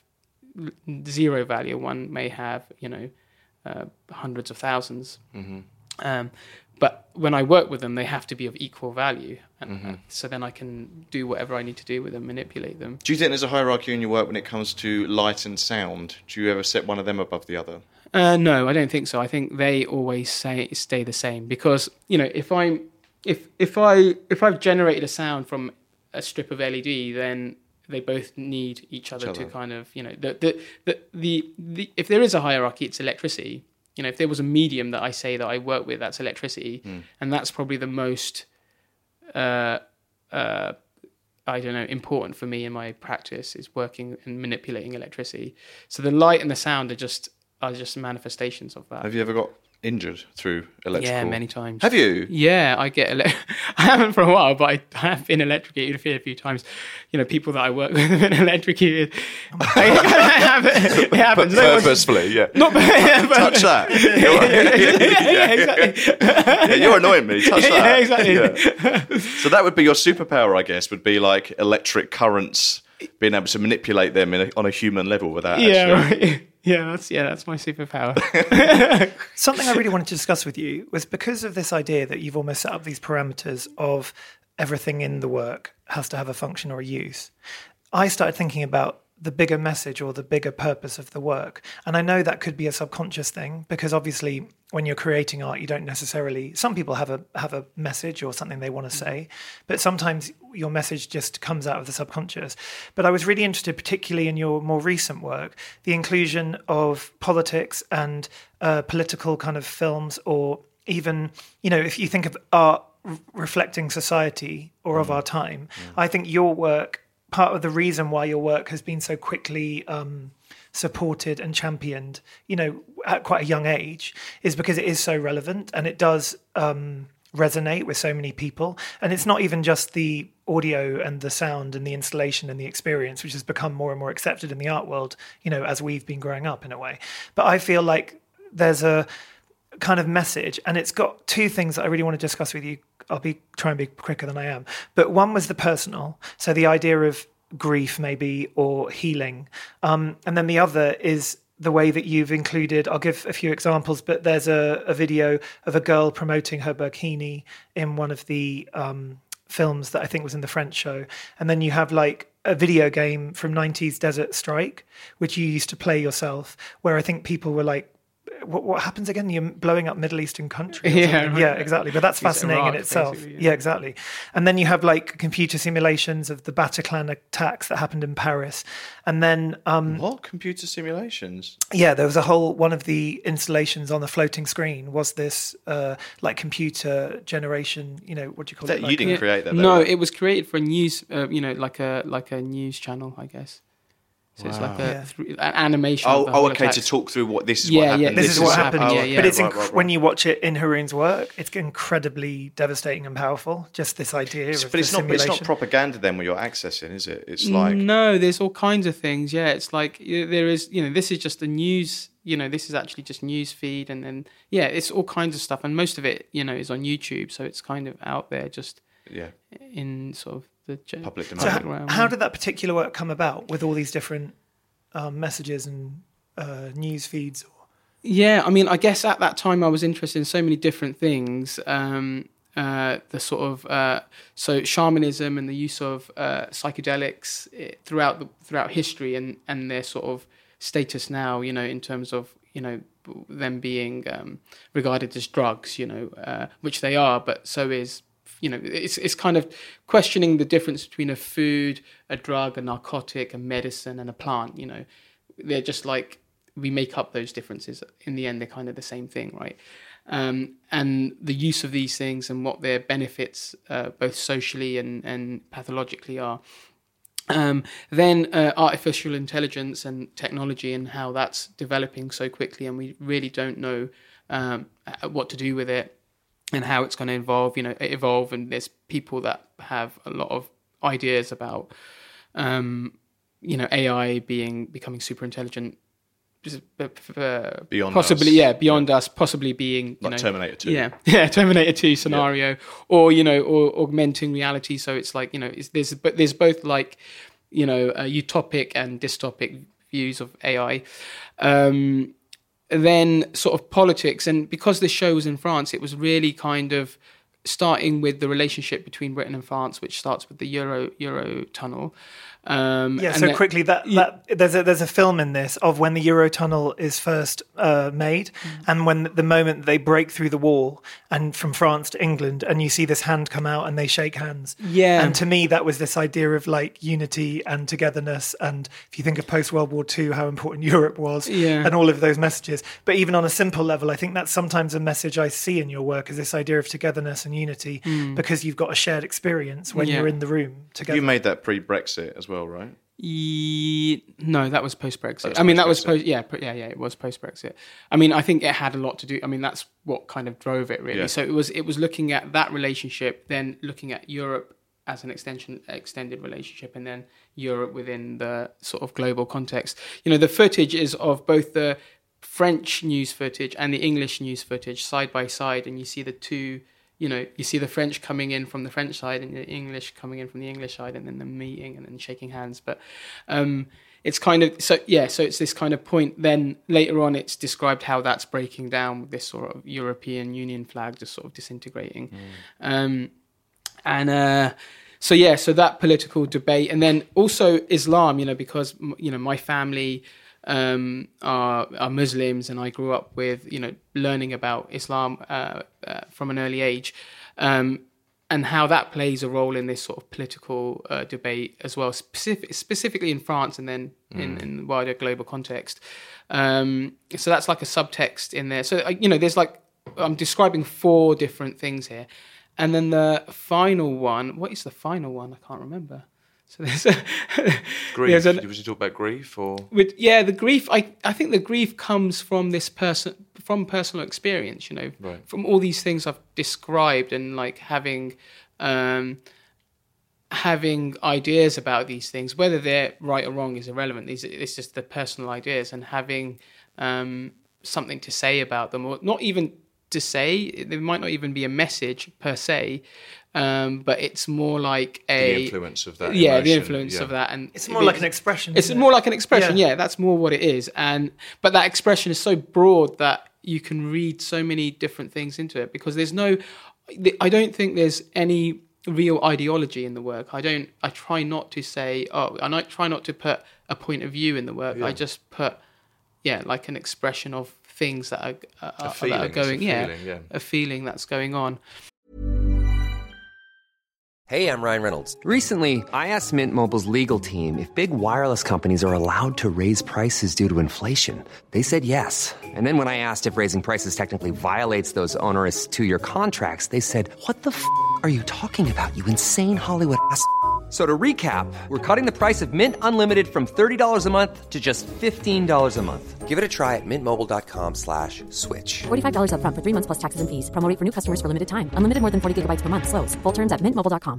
zero value. One may have, you know, Uh, hundreds of thousands. Mm-hmm. Um, but when I work with them, they have to be of equal value. And mm-hmm. uh, so then I can do whatever I need to do with them, manipulate them. Do you think there's a hierarchy in your work when it comes to light and sound? Do you ever set one of them above the other? Uh, no, I don't think so. I think they always say stay the same because, you know, if I'm if if I if I've generated a sound from a strip of L E D, then they both need each other, each other. to kind of, you know, the, the the the the if there is a hierarchy, it's electricity. You know, if there was a medium that I say that I work with, that's electricity, mm. and that's probably the most uh, uh, I don't know, important for me in my practice is working and manipulating electricity. So the light and the sound are just are just manifestations of that. Have you ever got injured through electrical? Yeah, many times. Have you? Yeah, I get. Ele- I haven't for a while, but I, I have been electrocuted a few, a few times. You know, people that I work with have been electrocuted. I, I have, it happens. But purposefully, yeah. Not touch that. yeah, yeah, exactly. Yeah, you're annoying me. Touch that. Yeah, exactly. Yeah. So that would be your superpower, I guess. Would be like electric currents, being able to manipulate them in a, on a human level without. Yeah, actually... right. Yeah, that's yeah, that's my superpower. Something I really wanted to discuss with you was because of this idea that you've almost set up these parameters of everything in the work has to have a function or a use. I started thinking about the bigger message or the bigger purpose of the work. And I know that could be a subconscious thing because obviously when you're creating art, you don't necessarily, some people have a have a message or something they want to say, but sometimes your message just comes out of the subconscious. But I was really interested, particularly in your more recent work, the inclusion of politics and uh, political kind of films, or even, you know, if you think of art r- reflecting society or of our time, mm. I think your work, part of the reason why your work has been so quickly um, supported and championed, you know, at quite a young age, is because it is so relevant and it does um, resonate with so many people. And it's not even just the audio and the sound and the installation and the experience, which has become more and more accepted in the art world, you know, as we've been growing up in a way. But I feel like there's a kind of message, and it's got two things that I really want to discuss with you. I'll be try and be quicker than I am. But one was the personal, so the idea of grief maybe or healing, um, and then the other is the way that you've included. I'll give a few examples, but there's a, a video of a girl promoting her burkini in one of the um, films that I think was in the French show, and then you have like a video game from nineties Desert Strike, which you used to play yourself, where I think people were like, What, what happens again? You're blowing up Middle Eastern countries. Yeah, right. Yeah, exactly. But that's It's fascinating Iraq, in itself. basically, Yeah. yeah. exactly. And then you have like computer simulations of the Bataclan attacks that happened in Paris. And then, um, What? Computer simulations? yeah, there was a whole, one of the installations on the floating screen was this uh, like computer generation, you know, what do you call That it? you Like, didn't create that, though, No, right? it was created for a news, uh, you know, like a like a news channel, I guess. So it's like a Yeah. th- an animation. Oh, of the oh whole okay. attacks. To talk through what this is Yeah, what yeah, happened. this, is what is happened. happened, Oh, yeah, But yeah. it's right, inc- right, right. when you watch it in Haroon's work, it's incredibly devastating and powerful. Just this idea of But it's the not. But it's not simulation. propaganda then. When you're accessing, is it? It's like No, there's all kinds of things. Yeah, it's like y- there is, you know, this is just a news, you know, this is actually just news feed, and then yeah, it's all kinds of stuff, and most of it, you know, is on YouTube, so it's kind of out there, just yeah. in sort of the ge- Public So domain. how, realm. how did that particular work come about with all these different um, messages and uh, news feeds? Yeah, I mean, I guess at that time I was interested in so many different things. Um, uh, the sort of uh, so shamanism and the use of uh, psychedelics eh, throughout the, throughout history, and, and their sort of status now, you know, in terms of, you know, them being um, regarded as drugs, you know, uh, which they are, but so is, you know, it's it's kind of questioning the difference between a food, a drug, a narcotic, a medicine, and a plant. You know, they're just like, we make up those differences. In the end, they're kind of the same thing, right? Um, and the use of these things and what their benefits, uh, both socially and, and pathologically, are. Um, then uh, artificial intelligence and technology and how that's developing so quickly, and we really don't know um, what to do with it and how it's going to evolve. You know, evolve, and there's people that have a lot of ideas about, um, you know, A I being becoming super intelligent. Uh, Beyond possibly, us. yeah, beyond us, possibly being you Like know, Terminator two. yeah, yeah, Terminator two scenario, or you know, or augmenting reality. So it's like, you know, it's, there's but there's both like, you know, uh, utopic and dystopic views of A I. Um, then sort of politics, and because this show was in France, it was really kind of starting with the relationship between Britain and France, which starts with the Euro Euro tunnel. Um, Yeah, and so then- quickly, that, that there's a there's a film in this of when the Eurotunnel is first uh, made, Mm. and when the moment they break through the wall and from France to England, and you see this hand come out and they shake hands. Yeah. And to me, that was this idea of like unity and togetherness. And if you think of post World War Two, how important Europe was, Yeah. and all of those messages. But even on a simple level, I think that's sometimes a message I see in your work, is this idea of togetherness and and unity Mm. because you've got a shared experience when Yeah. you're in the room together. You made that pre-Brexit as well, right? Ye- no, that was post-Brexit. That was I mean, that was post-Brexit. post. Yeah, pr- yeah, yeah. It was post-Brexit. I mean, I think it had a lot to do. I mean, that's what kind of drove it, really. Yeah. So it was it was looking at that relationship, then looking at Europe as an extension, extended relationship, and then Europe within the sort of global context. You know, the footage is of both the French news footage and the English news footage side by side, and you see the two. You know, you see the French coming in from the French side and the English coming in from the English side, and then the meeting and then shaking hands. But um, it's kind of so yeah. So it's this kind of point. Then later on, it's described how that's breaking down with this sort of European Union flag just sort of disintegrating. Mm. Um, and uh, so yeah, so that political debate, and then also Islam. You know, because you know my family. Um, are, are Muslims, and I grew up with you know learning about Islam uh, uh, from an early age, um, and how that plays a role in this sort of political uh, debate as well, specific, specifically in France and then mm. in, in the wider global context. Um, so that's like a subtext in there. So uh, you know, there's like I'm describing four different things here, and then the final one. What is the final one? I can't remember. So there's a grief. There's an, was you talk about grief or? With, yeah, the grief. I, I think the grief comes from this person, from personal experience. You know, right. From all these things I've described, and like having, um, having ideas about these things, whether they're right or wrong is irrelevant. These, it's just the personal ideas, and having um, something to say about them, or not even to say. There might not even be a message per se. Um, but it's more like a... The influence of that Yeah, emotion. the influence yeah. of that. And it's more like an expression. It's isn't more it? like an expression, Yeah. yeah. That's more what it is. And But that expression is so broad that you can read so many different things into it, because there's no... I don't think there's any real ideology in the work. I don't... I try not to say... Oh, and I try not to put a point of view in the work. Yeah. I just put, yeah, like an expression of things that are, are, A feeling, that are going... it's a yeah, feeling, yeah. a feeling that's going on. Hey, I'm Ryan Reynolds. Recently, I asked Mint Mobile's legal team if big wireless companies are allowed to raise prices due to inflation. They said yes. And then when I asked if raising prices technically violates those onerous two-year contracts, they said, "What the f*** are you talking about, you insane Hollywood ass f- So to recap, we're cutting the price of Mint Unlimited from thirty dollars a month to just fifteen dollars a month. Give it a try at mintmobile.com slash switch. forty-five dollars up front for three months plus taxes and fees. Promo rate for new customers for limited time. Unlimited more than forty gigabytes per month. Slows full terms at mint mobile dot com.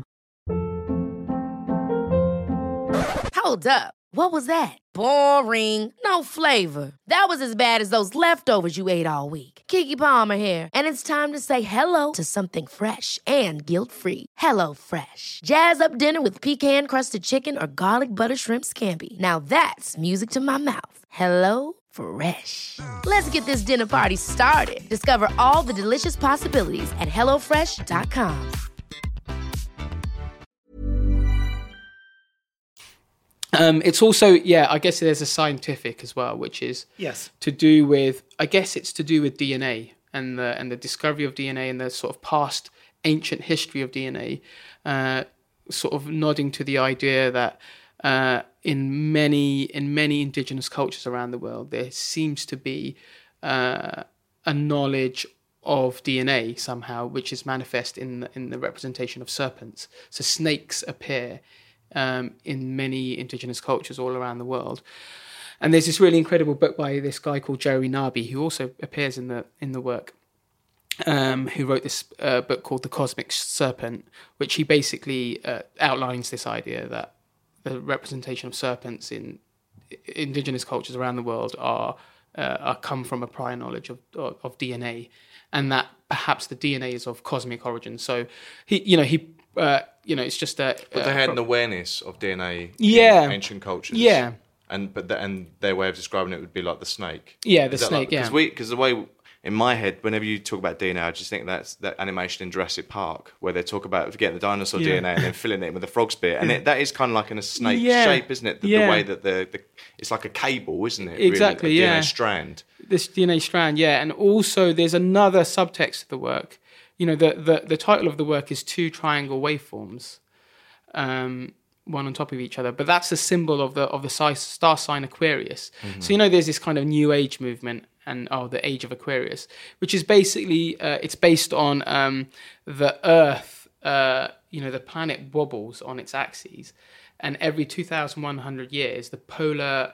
Hold up. What was that? Boring. No flavor. That was as bad as those leftovers you ate all week. Keke Palmer here, and it's time to say hello to something fresh and guilt-free. Hello Fresh. Jazz up dinner with pecan-crusted chicken or garlic butter shrimp scampi. Now that's music to my mouth. Hello Fresh. Let's get this dinner party started. Discover all the delicious possibilities at hello fresh dot com. Um, it's also, yeah, I guess there's a scientific as well, which is Yes. to do with, I guess it's to do with D N A and the and the discovery of D N A and the sort of past ancient history of D N A, uh, sort of nodding to the idea that uh, in many in many indigenous cultures around the world, there seems to be uh, a knowledge of D N A somehow, which is manifest in the, in the representation of serpents. So snakes appear Um, in many indigenous cultures all around the world, and there's this really incredible book by this guy called Jerry Narby, who also appears in the in the work, um, who wrote this uh, book called The Cosmic Serpent, which he basically uh, outlines this idea that the representation of serpents in indigenous cultures around the world are uh, are come from a prior knowledge of, of of D N A, and that perhaps the D N A is of cosmic origin. So he, you know, he. Uh, you know, it's just a. But they had an awareness of D N A yeah, in ancient cultures. Yeah, and but the, and their way of describing it would be like the snake. Yeah, the Is that snake. like, yeah, because we because the way in my head, whenever you talk about D N A, I just think that's that animation in Jurassic Park where they talk about getting the dinosaur Yeah. D N A and then filling it with the frog spear, and it, that is kind of like in a snake Yeah. shape, isn't it? The, Yeah. the way that the, the it's like a cable, isn't it? Exactly, really? A yeah. D N A strand. this D N A strand. Yeah, and also there's another subtext of the work. You know, the the, the title of the work is Two Triangle Waveforms. Um, one on top of each other, but that's the symbol of the of the star sign Aquarius. Mm-hmm. So you know, there's this kind of New Age movement, and oh, the age of Aquarius, which is basically uh, it's based on um, the Earth. Uh, you know, the planet wobbles on its axes, and every two thousand one hundred years, the polar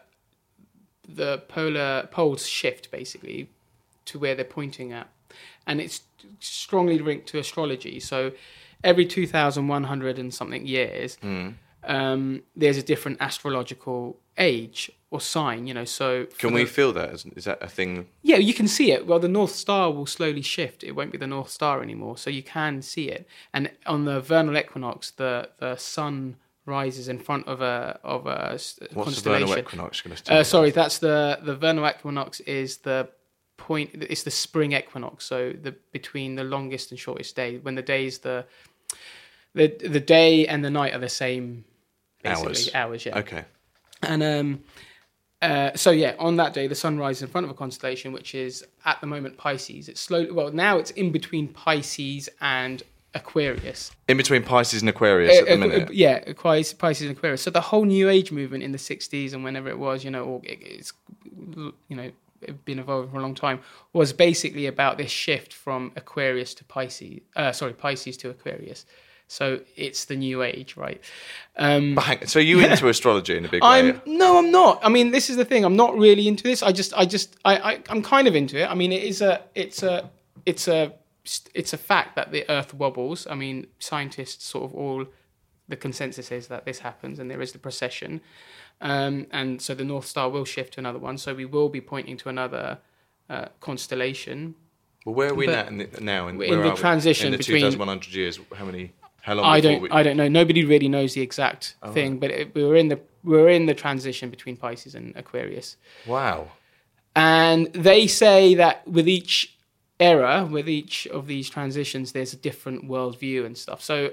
the polar poles shift basically to where they're pointing at, and it's strongly linked to astrology. So every two thousand one hundred and something years, mm. um, there's a different astrological age or sign, you know. So can we the, feel that? Is, is that a thing? Yeah, you can see it. Well, the North Star will slowly shift. It won't be the North Star anymore, so you can see it. And on the vernal equinox, the the sun rises in front of a of a What's constellation. the vernal equinox going to uh, Sorry, that's the the vernal equinox is the point. It's the spring equinox. So the between the longest and shortest day, when the day is the the the day and the night are the same. Basically, hours. Hours. Yeah. Okay. And um, uh, so yeah, on that day, the sun rises in front of a constellation, which is at the moment Pisces. It's slowly. Well, now it's in between Pisces and Aquarius. In between Pisces and Aquarius uh, at the minute. Uh, yeah, Aquarius, Pisces and Aquarius. So the whole New Age movement in the sixties and whenever it was, you know, or it, it's you know been evolving for a long time, was basically about this shift from Aquarius to Pisces. Uh, sorry, Pisces to Aquarius. So it's the New Age, right? Um, so are you into astrology in a big I'm, way? No, I'm not. I mean, this is the thing. I'm not really into this. I just, I just, I, I, I'm kind of into it. I mean, it is a, it's a, it's a, it's a fact that the Earth wobbles. I mean, scientists sort of all, the consensus is that this happens, and there is the precession, um, and so the North Star will shift to another one. So we will be pointing to another uh, constellation. Well, where are we but now? In, now in, in the transition in the between two thousand one hundred years. How many? How long? I don't. We... I don't know. Nobody really knows the exact oh, thing, right. but it, we were in the we were in the transition between Pisces and Aquarius. Wow. And they say that with each era, with each of these transitions, there's a different worldview and stuff. So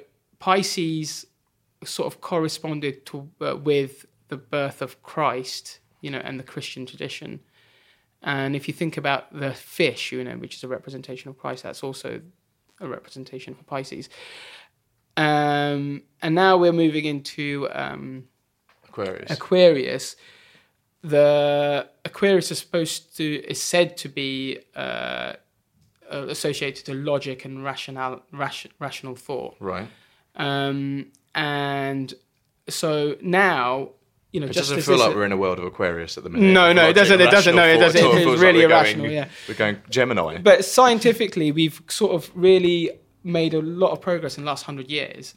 Pisces sort of corresponded to uh, with the birth of Christ, you know, and the Christian tradition. And if you think about the fish, you know, which is a representation of Christ, that's also a representation for Pisces. Um, and now we're moving into um, Aquarius. Aquarius. The Aquarius is supposed to is said to be uh, associated to logic and rational ration, rational thought. Right. Um, and so now, you know, it just doesn't as feel this like we're in a world of Aquarius at the minute. No, no, logic, it doesn't. It doesn't. No, it doesn't. It It's really like irrational. Going, yeah, we're going Gemini. But scientifically, we've sort of really made a lot of progress in the last hundred years,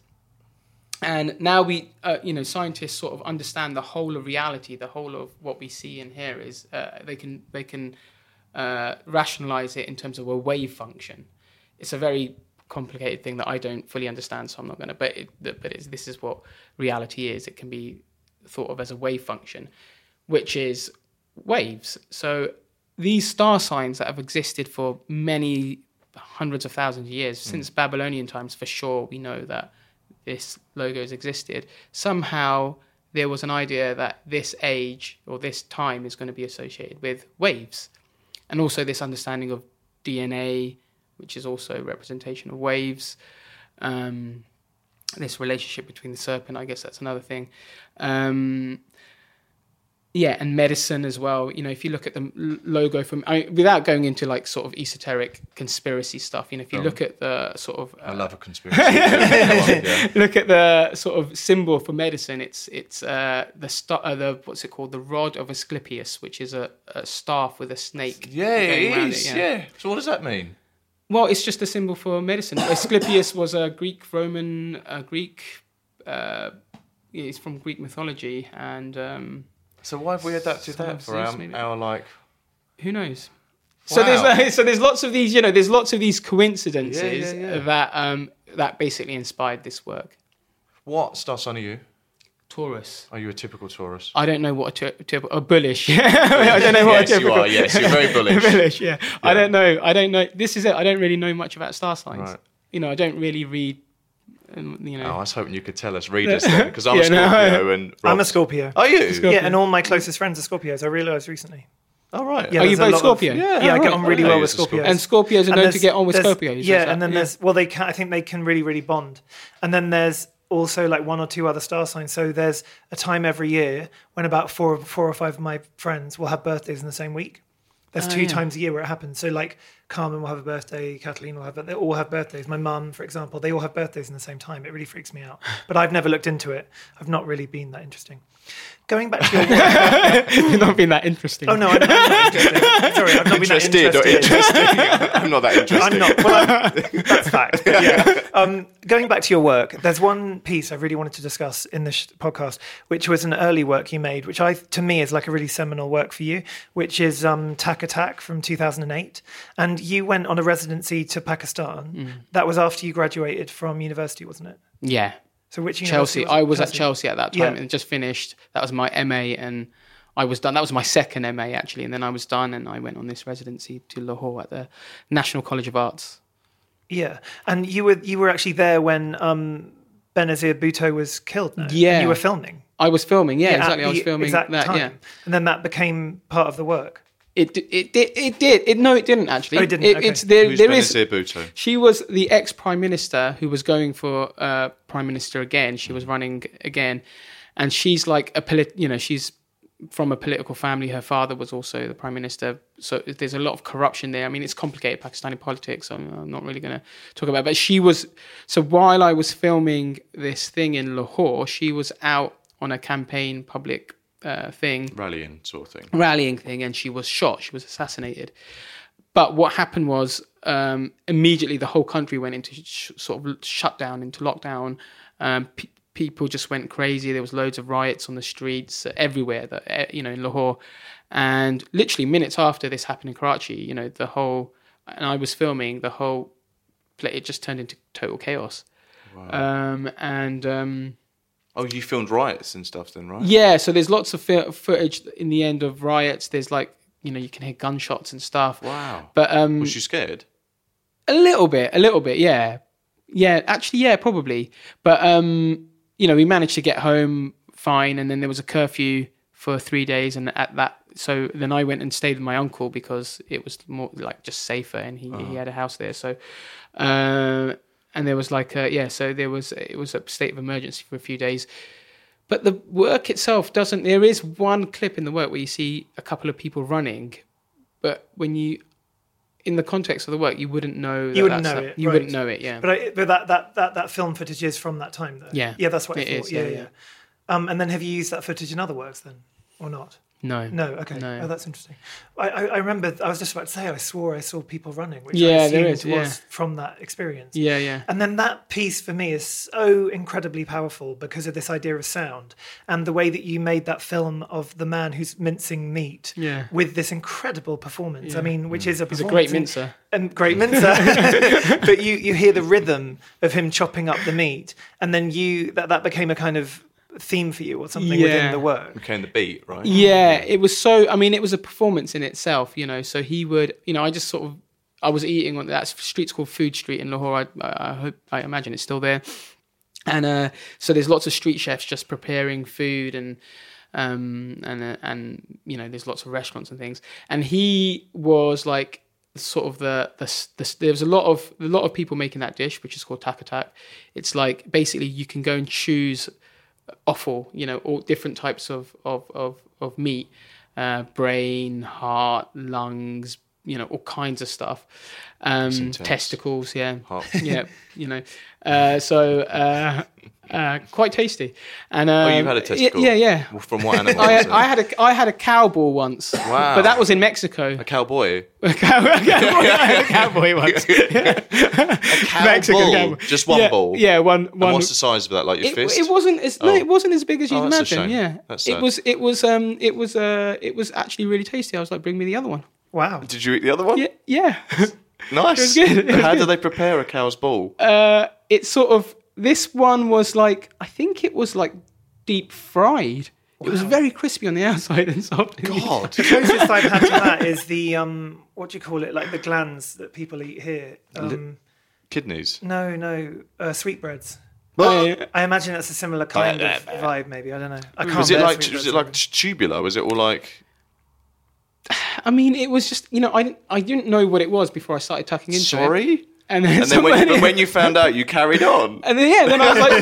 and now we, uh, you know, scientists sort of understand the whole of reality, the whole of what we see and hear is uh, they can they can uh, rationalize it in terms of a wave function. It's a very complicated thing that I don't fully understand, so I'm not going to. But it, but it's, this is what reality is. It can be thought of as a wave function, which is waves. So these star signs that have existed for many hundreds of thousands of years, mm. since Babylonian times for sure, we know that this logo has existed. Somehow there was an idea that this age or this time is going to be associated with waves. And also this understanding of D N A, which is also a representation of waves. Um, this relationship between the serpent, I guess that's another thing. Um, yeah, and medicine as well. You know, if you look at the logo from, I mean, without going into like sort of esoteric conspiracy stuff, you know, if you oh. look at the sort of, uh, I love a conspiracy. yeah. Look at the sort of symbol for medicine. It's it's uh, the star, uh, the what's it called, the rod of Asclepius, which is a, a staff with a snake. Yeah, it is. It, yeah. yeah. So what does that mean? Well, it's just a symbol for medicine. Asclepius was a Greek Roman, uh, Greek. Uh, he's from Greek mythology, and. Um, So why have we adapted that for our, our like? Who knows? Wow. So there's so there's lots of these, you know, there's lots of these coincidences yeah, yeah, yeah. that um that basically inspired this work. What star sign are you? Taurus. Are you a typical Taurus? I don't know what a typical a bullish. I don't know what yes, a typical. you are. Yes, you're very bullish. bullish. Yeah. yeah. I don't know. I don't know. This is it. I don't really know much about star signs. Right. You know, I don't really read. Um, you know. Oh, I was hoping you could tell us, read us then, because I'm yeah, a Scorpio no, and Rob's... I'm a Scorpio. Are you? Scorpio. Yeah, and all my closest friends are Scorpios. I realised recently. Oh right. Yeah, are you both Scorpio? Of, yeah, yeah, I get on really well with Scorpios. And Scorpios are known to get on with Scorpios. Yeah, and then yeah. there's well, they can. I think they can really, really bond. And then there's also like one or two other star signs. So there's a time every year when about four, four or five of my friends will have birthdays in the same week. There's Oh, two yeah. times a year where it happens. So like Carmen will have a birthday, Kathleen will have, they all have birthdays. My mum, for example, they all have birthdays in the same time. It really freaks me out. But I've never looked into it. I've not really been that interesting. Going back to your work. You've not been that interesting. Oh no, I'm, I'm not interested. Sorry, I've not been that Interested or interested. interesting? I'm not that interested. I'm not. Well, I'm, that's fact. But yeah. Um, going back to your work, there's one piece I really wanted to discuss in this podcast, which was an early work you made, which I, to me, is like a really seminal work for you, which is um, Tac Attack from two thousand eight. And you went on a residency to Pakistan. Mm. That was after you graduated from university, wasn't it? Yeah. So which Chelsea. university was it? I was at Chelsea at that time Yeah. and just finished. That was my M A, and I was done. That was my second M A actually, and then I was done, and I went on this residency to Lahore at the National College of Arts. Yeah, and you were you were actually there when um, Benazir Bhutto was killed. No? Yeah. And you were filming. I was filming. Yeah, at exactly. I was the filming exact that. time. Yeah. And then that became part of the work. It d- it did it did it no it didn't actually. Oh, it didn't? Okay. It's there. Who's there is. Benazir Bhutto? She was the ex prime minister who was going for uh, prime minister again. She was running again, and she's like a polit. You know, she's from a political family. Her father was also the prime minister. So there's a lot of corruption there. I mean, it's complicated Pakistani politics. So I'm not really going to talk about it. But she was. So while I was filming this thing in Lahore, she was out on a campaign public uh, thing. Rallying sort of thing. Rallying thing, and she was shot. She was assassinated. But what happened was um, immediately the whole country went into sh- sort of shutdown, into lockdown. Um, pe- people just went crazy. There was loads of riots on the streets uh, everywhere. That uh, you know in Lahore, and literally minutes after this happened in Karachi, you know the whole. And I was filming the whole. It just turned into total chaos. Wow. Um, and. Um, Oh, you filmed riots and stuff then, right? Yeah, so there's lots of fi- footage in the end of riots. There's like, you know, you can hear gunshots and stuff. Wow. But um, Was you scared? a little bit, a little bit, yeah. Yeah, actually, yeah, probably. But, um, you know, we managed to get home fine, and then there was a curfew for three days, and at that, so then I went and stayed with my uncle because it was more like just safer, and he, Oh. he had a house there. So, um, and there was like, a, yeah, so there was, it was a state of emergency for a few days. But the work itself doesn't, there is one clip in the work where you see a couple of people running, but when you, in the context of the work, you wouldn't know. That You wouldn't that's know that- it. You right. wouldn't know it, yeah. But I, but that, that that that film footage is from that time, though. Yeah. Yeah, that's what I It thought. is, yeah, yeah, yeah. yeah. Um, and then have you used that footage in other works then, or not? no. No. Okay. No. Oh, that's interesting. I, I, I remember. I was just about to say. I swore I saw people running, which Yeah, I there assumed is, yeah. was from that experience. Yeah, yeah. And then that piece for me is so incredibly powerful because of this idea of sound and the way that you made that film of the man who's mincing meat Yeah. with this incredible performance. I Yeah. mean, which is a He's a performance great in- mincer. and great mincer. But you you hear the rhythm of him chopping up the meat, and then you that that became a kind of theme for you or something within Yeah. the work. Became the beat, right? Yeah, it was so. I mean, it was a performance in itself, you know. So he would, you know, I just sort of, I was eating on that street's called Food Street in Lahore. I, I, I hope, I imagine it's still there. And uh, so there's lots of street chefs just preparing food, and um, and uh, and you know, there's lots of restaurants and things. And he was like sort of the the, the there was a lot of a lot of people making that dish, which is called Tac Attack. It's like basically you can go and choose offal, you know, all different types of of of, of meat, uh, brain, heart, lungs, you know, all kinds of stuff, um, intense. testicles, yeah, Heart. yeah, you know, uh, so uh, uh, quite tasty. And um, Oh, you had a testicle? Yeah, yeah. Well, from what animal? I was had, it? I had a I had a cow ball once, Wow. but that was in Mexico. A cowboy? A cow, a cowboy, I had a cowboy once. A cow Mexican bull? cowboy. Just one yeah, bull? Yeah, one. And one what's the size of that, like your it, fist? it wasn't as no, Oh. it wasn't as big as you'd Oh, that's a imagine. shame. Yeah, That's it sad. was. It was. Um. It was. Uh. It was actually really tasty. I was like, bring me the other one. Wow. Did you eat the other one? Yeah. Yeah. Nice. It was good, it was How do good. they prepare a cow's ball? uh. It's sort of. This one was like. I think it was like deep fried. It was very crispy on the outside and soft. God. The closest I've had to that is the um, what do you call it? Like the glands that people eat here. Um, Kidneys. no, no, uh, sweetbreads. Oh, yeah. I imagine that's a similar kind of vibe. Maybe I don't know. I can't. Was it bear like sweetbreads was it like anymore. tubular? Was it all like I mean, it was just you know I didn't I didn't know what it was before I started tucking into it. sorry? And then, And then when, but when you found out, you carried on. and then yeah, then I was like,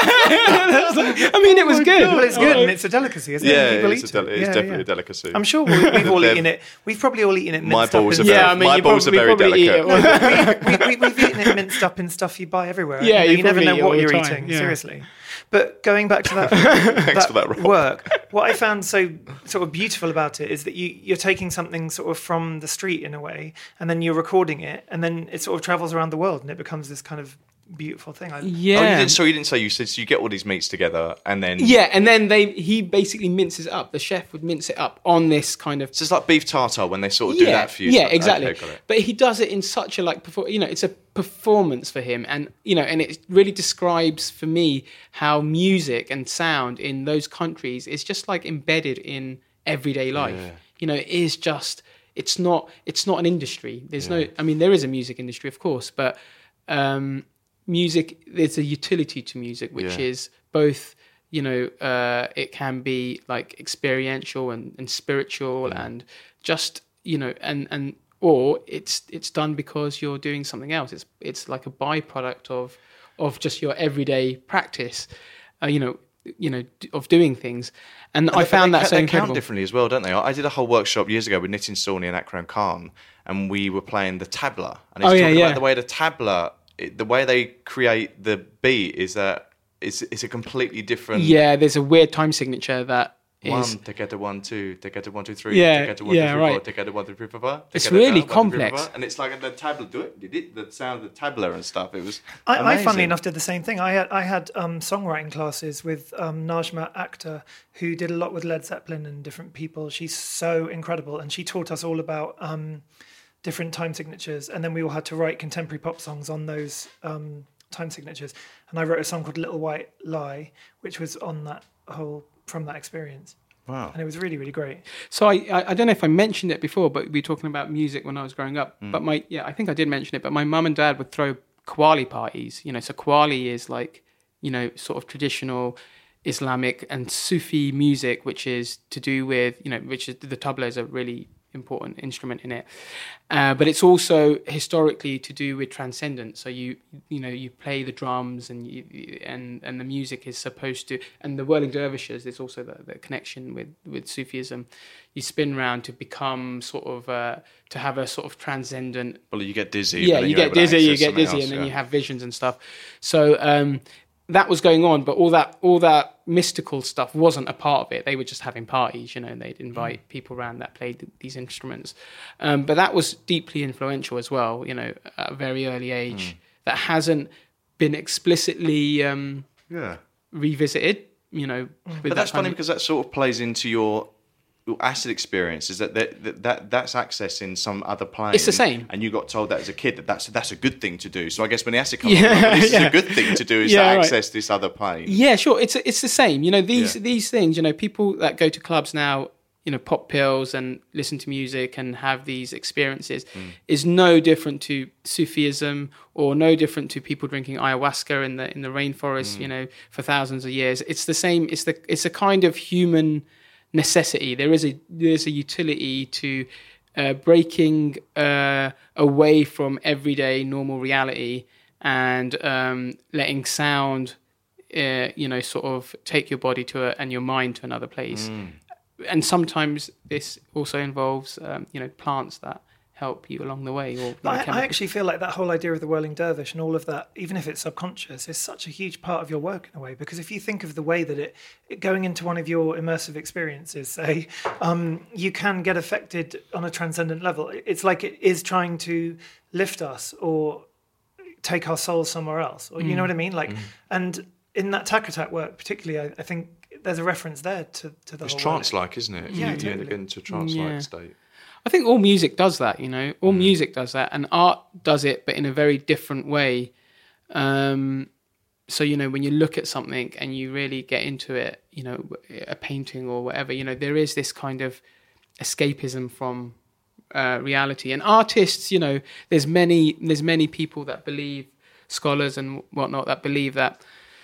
I, was like I mean, it was good. Well, it's good, and it's a delicacy, isn't Yeah, it? People it's, eat a del- it. it's Yeah, definitely yeah. a delicacy. I'm sure we- we've all They're- eaten it. We've probably all eaten it My minced up. balls in are Yeah, very- I mean, my you balls are probably, very probably eat delicate. it. we, we, we've eaten it minced up in stuff you buy everywhere. Yeah, you, know, you you never probably know eat it what all you're the time, eating. yeah. Seriously. But going back to that, Thanks that, for that, Rob. work, what I found so sort of beautiful about it is that you, you're taking something sort of from the street in a way, and then you're recording it, and then it sort of travels around the world, and it becomes this kind of beautiful thing. I, Yeah. Oh, you didn't, so you didn't say you said so you get all these meats together and then Yeah, and then they he basically minces it up. The chef would mince it up on this kind of So it's like beef tartare when they sort of do yeah, that for you. Yeah, Okay, exactly. got it. But he does it in such a like, perfor- you know, it's a performance for him, and you know, and it really describes for me how music and sound in those countries is just like embedded in everyday life. Yeah. You know, it is just it's not it's not an industry. There's no, I mean, there is a music industry, of course, but um, music there's a utility to music, which Yeah. is both. You know, uh, it can be like experiential and, and spiritual, and just you know, and and or it's it's done because you're doing something else. It's it's like a byproduct of of just your everyday practice. Uh, you know, you know, d- of doing things, and, I But found they, that ca- so they incredible. count differently as well, don't they? I did a whole workshop years ago with Nitin Sawhney and Akram Khan, and we were playing the tabla. And it's Oh, yeah, talking yeah. about the way the tabla, it- the way they create the beat is that it's it's a completely different. Yeah, there's a weird time signature that One, is. together, one, two, together, one, two, three, Yeah, together, one, yeah, two, three, four, right. together, one, two, three, four, five. It's together, really down, one, two, three, complex. four, and it's like the tabla, do it, did it, the sound of the tabla and stuff. It was I, I amazing. funnily enough did the same thing. I had I had um, songwriting classes with um, Najma Akhtar, who did a lot with Led Zeppelin and different people. She's so incredible, and she taught us all about um, different time signatures. And then we all had to write contemporary pop songs on those um, time signatures. And I wrote a song called "Little White Lie," which was on that whole from that experience. Wow. And it was really really great. So I, I I don't know if I mentioned it before, but we were talking about music when I was growing up. Hmm. But my yeah, I think I did mention it. But my mum and dad would throw qawwali parties. You know, so qawwali is like you know sort of traditional Islamic and Sufi music, which is to do with you know which is the tabla is a really important instrument in it, uh, but it's also historically to do with transcendence. So you you know you play the drums and you, and and the music is supposed to, and the whirling dervishes. There's also the, the connection with with Sufism. You spin round to become sort of uh, to have a sort of transcendent. Well, you get dizzy. Yeah, but then you you're get able to dizzy, you access get something dizzy, else, and then yeah. you have visions and stuff. So um, that was going on, but all that all that mystical stuff wasn't a part of it. They were just having parties, you know, and they'd invite Mm. people around that played th- these instruments. Um, but that was deeply influential as well, you know, at a very early age. Mm. That hasn't been explicitly um, Yeah. revisited, you know. With But that that's kind funny of- because that sort of plays into your, your acid experience. Is that that, that that that's access in some other plane? It's the same. And you got told that as a kid that that's that's a good thing to do. So I guess when the acid comes, Yeah, along, well, this yeah. is a good thing to do is Yeah, to right. access this other plane. Yeah, sure. It's it's the same. You know, these Yeah. these things. You know, people that go to clubs now, you know, pop pills and listen to music and have these experiences Mm. is no different to Sufism or no different to people drinking ayahuasca in the in the rainforest. Mm. You know, for thousands of years. It's the same. It's the it's a kind of human necessity. There is a there's a utility to uh, breaking uh, away from everyday normal reality and um, letting sound, uh, you know, sort of take your body to a, and your mind to another place. And sometimes this also involves, um, you know, plants that help you along the way. Or you know, I, I chemicals. actually feel like that whole idea of the whirling dervish and all of that, even if it's subconscious, is such a huge part of your work in a way. Because if you think of the way that it, it going into one of your immersive experiences, say, um, you can get affected on a transcendent level. It's like it is trying to lift us or take our souls somewhere else, or you know what I mean? Like, and in that Takatak work, particularly, I, I think there's a reference there to, to the It's whole trance-like, isn't it? Yeah, you, totally. you get into a trance-like Yeah. state. I think all music does that, you know. All music does that, and art does it, but in a very different way. Um, so, you know, when you look at something and you really get into it, you know, a painting or whatever, you know, there is this kind of escapism from uh, reality. And artists, you know, there's many, there's many people that believe, scholars and whatnot, that believe that,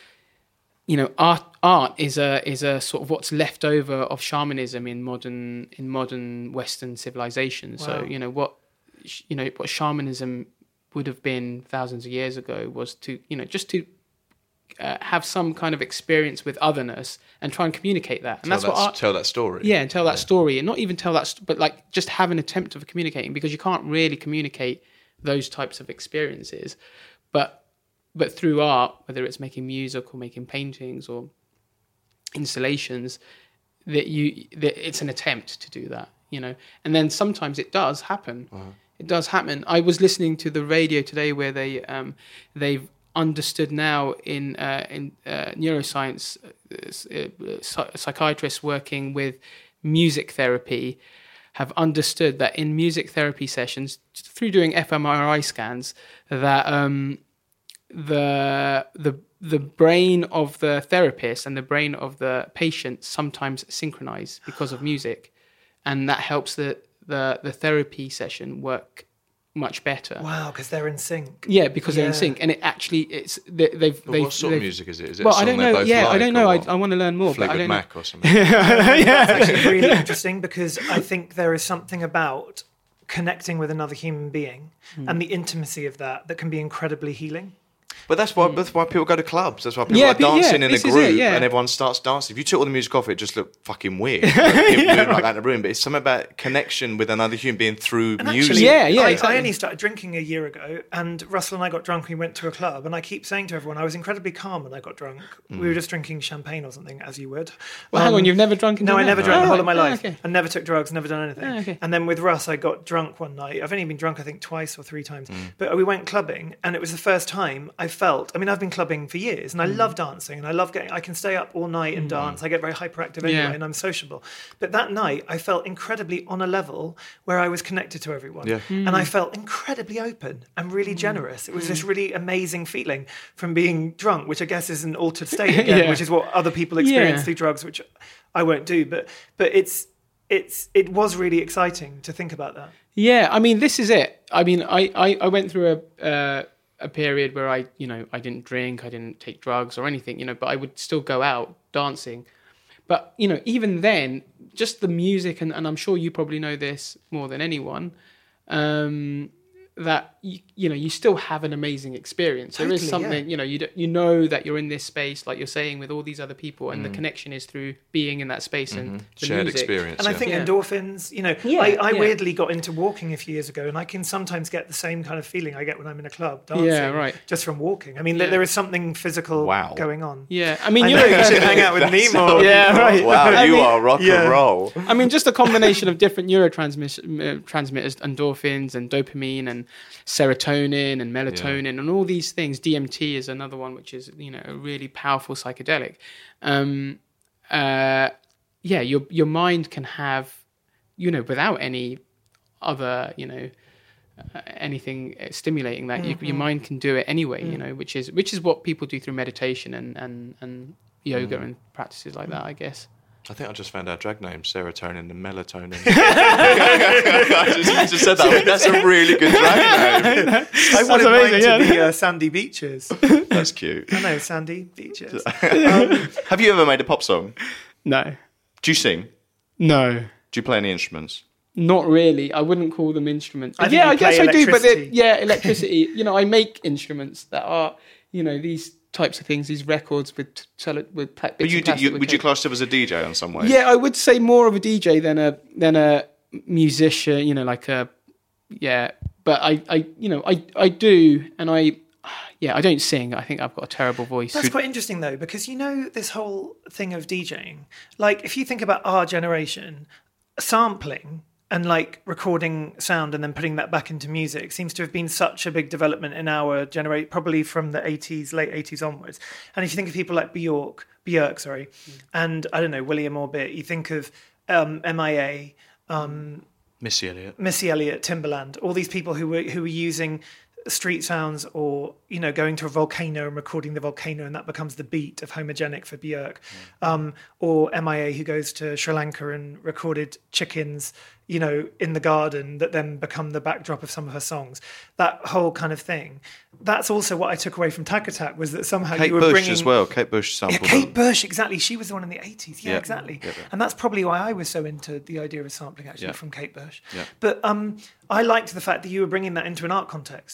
you know, art art is a is a sort of what's left over of shamanism in modern in modern Western civilization. So Wow. you know what sh- you know what shamanism would have been thousands of years ago was to, you know, just to uh, have some kind of experience with otherness and try and communicate that. And tell that's that, what art, tell that story. Yeah, and tell that yeah. story, and not even tell that, st- but like just have an attempt of communicating, because you can't really communicate those types of experiences, but but through art, whether it's making music or making paintings or installations, that you that it's an attempt to do that, you know. And then sometimes it does happen. Uh-huh. It does happen. I was listening to the radio today where they um, they've understood now in uh, in uh, neuroscience, uh, psychiatrists working with music therapy have understood that in music therapy sessions, through doing fMRI scans, that um, the the the brain of the therapist and the brain of the patient sometimes synchronize because of music, and that helps the the, the therapy session work much better. Wow, because they're in sync. Yeah, because yeah. they're in sync, and it actually it's they, they've. But they've what sort they've, of music is it? Is it well, a song I don't know. Both Yeah, like, I don't know. I, what? I want to learn more. But I Fleetwood don't Mac know. or something. yeah, it's actually really interesting, because I think there is something about connecting with another human being mm. and the intimacy of that that can be incredibly healing. But that's why that's why people go to clubs. That's why people Yeah, are but- dancing yeah, in a this is group it, yeah. and everyone starts dancing. If you took all the music off, it just looked fucking weird. Like, people moving like that in a room. But it's something about connection with another human being through And music. actually, Yeah, yeah, I, exactly. I only started drinking a year ago, and Russell and I got drunk and we went to a club, and I keep saying to everyone, I was incredibly calm when I got drunk. Mm. We were just drinking champagne or something, as you would. Well, hang Um, on, you've never drunk until No, I now? never drank Oh, the whole right. of my Oh, life. okay. I never took drugs, never done anything. Oh, okay. And then with Russ, I got drunk one night. I've only been drunk, I think, twice or three times. Mm. But we went clubbing, and it was the first time I felt, I mean, I've been clubbing for years, and I Mm. love dancing, and I love getting, I can stay up all night and dance. I get very hyperactive anyway, Yeah. and I'm sociable. But that night, I felt incredibly on a level where I was connected to everyone. Yeah. And I felt incredibly open and really generous. It was this really amazing feeling from being drunk, which I guess is an altered state again, Yeah. which is what other people experience Yeah. through drugs, which I won't do. But but it's it's it was really exciting to think about that. Yeah, I mean, this is it. I mean, I, I, I went through a uh, a period where I, you know, I didn't drink, I didn't take drugs or anything, you know, but I would still go out dancing. But, you know, even then, just the music, and, and I'm sure you probably know this more than anyone, um, that, you, you know, you still have an amazing experience. There is Totally, something, yeah. you know, you, d- you know that you're in this space, like you're saying, with all these other people, and the connection is through being in that space and the Shared music. experience. And I yeah. think Yeah. endorphins, you know, Yeah, I, I yeah. weirdly got into walking a few years ago, and I can sometimes get the same kind of feeling I get when I'm in a club dancing, Yeah, right. just from walking. I mean, Yeah. there, there is something physical Wow. going on. Yeah, I mean, I you know know, you should hang out with me more. Yeah, right. Wow, I you mean- are rock Yeah. and roll. I mean, just a combination of different neurotransmitters, uh, transmitters, endorphins and dopamine and serotonin and melatonin and all these things. D M T is another one, which is, you know, a really powerful psychedelic. Um, uh, yeah, your your mind can have, you know, without any other, you know, uh, anything stimulating that, you, your mind can do it anyway. You know, which is which is what people do through meditation and and and yoga and practices like that, I guess. I think I just found our drag name, serotonin and melatonin. I just, you just said that. I mean, that's a really good drag name. I wanted amazing, mine yeah. to be uh, Sandy Beaches. That's cute. I know, Sandy Beaches. Have you ever made a pop song? No, Do you sing? no. Do you play any instruments? Not really. I wouldn't call them instruments. I think yeah, you I guess play I do, but they're- electricity. yeah, electricity. You know, I make instruments that are, you know, these types of things, these records with tele- with pla- bits But you, of do, plastic you with would you tape. class yourself as a D J in some way? Yeah, I would say more of a D J than a than a musician. You know, like a yeah. But I, I you know, I I do, and I yeah, I don't sing. I think I've got a terrible voice. That's quite interesting, though, because you know this whole thing of DJing. Like, if you think about our generation, sampling and like recording sound and then putting that back into music seems to have been such a big development in our generation, probably from the eighties, late eighties onwards. And if you think of people like Bjork, Björk, sorry, and I don't know, William Orbit, you think of um, M I A, um, Missy Elliott. Missy Elliott, Timbaland, all these people who were who were using street sounds, or you know, going to a volcano and recording the volcano, and that becomes the beat of Homogenic for Björk, um, or M I A who goes to Sri Lanka and recorded chickens, you know, in the garden that then become the backdrop of some of her songs. That whole kind of thing. That's also what I took away from Tack Attack, was that somehow Kate you were Bush bringing as well. Kate Bush yeah, sampled Kate them. Bush, exactly. She was the one in the eighties. Yeah, Yeah. exactly. Yeah, yeah. And that's probably why I was so into the idea of sampling, actually, Yeah. from Kate Bush. Yeah. But um, I liked the fact that you were bringing that into an art context.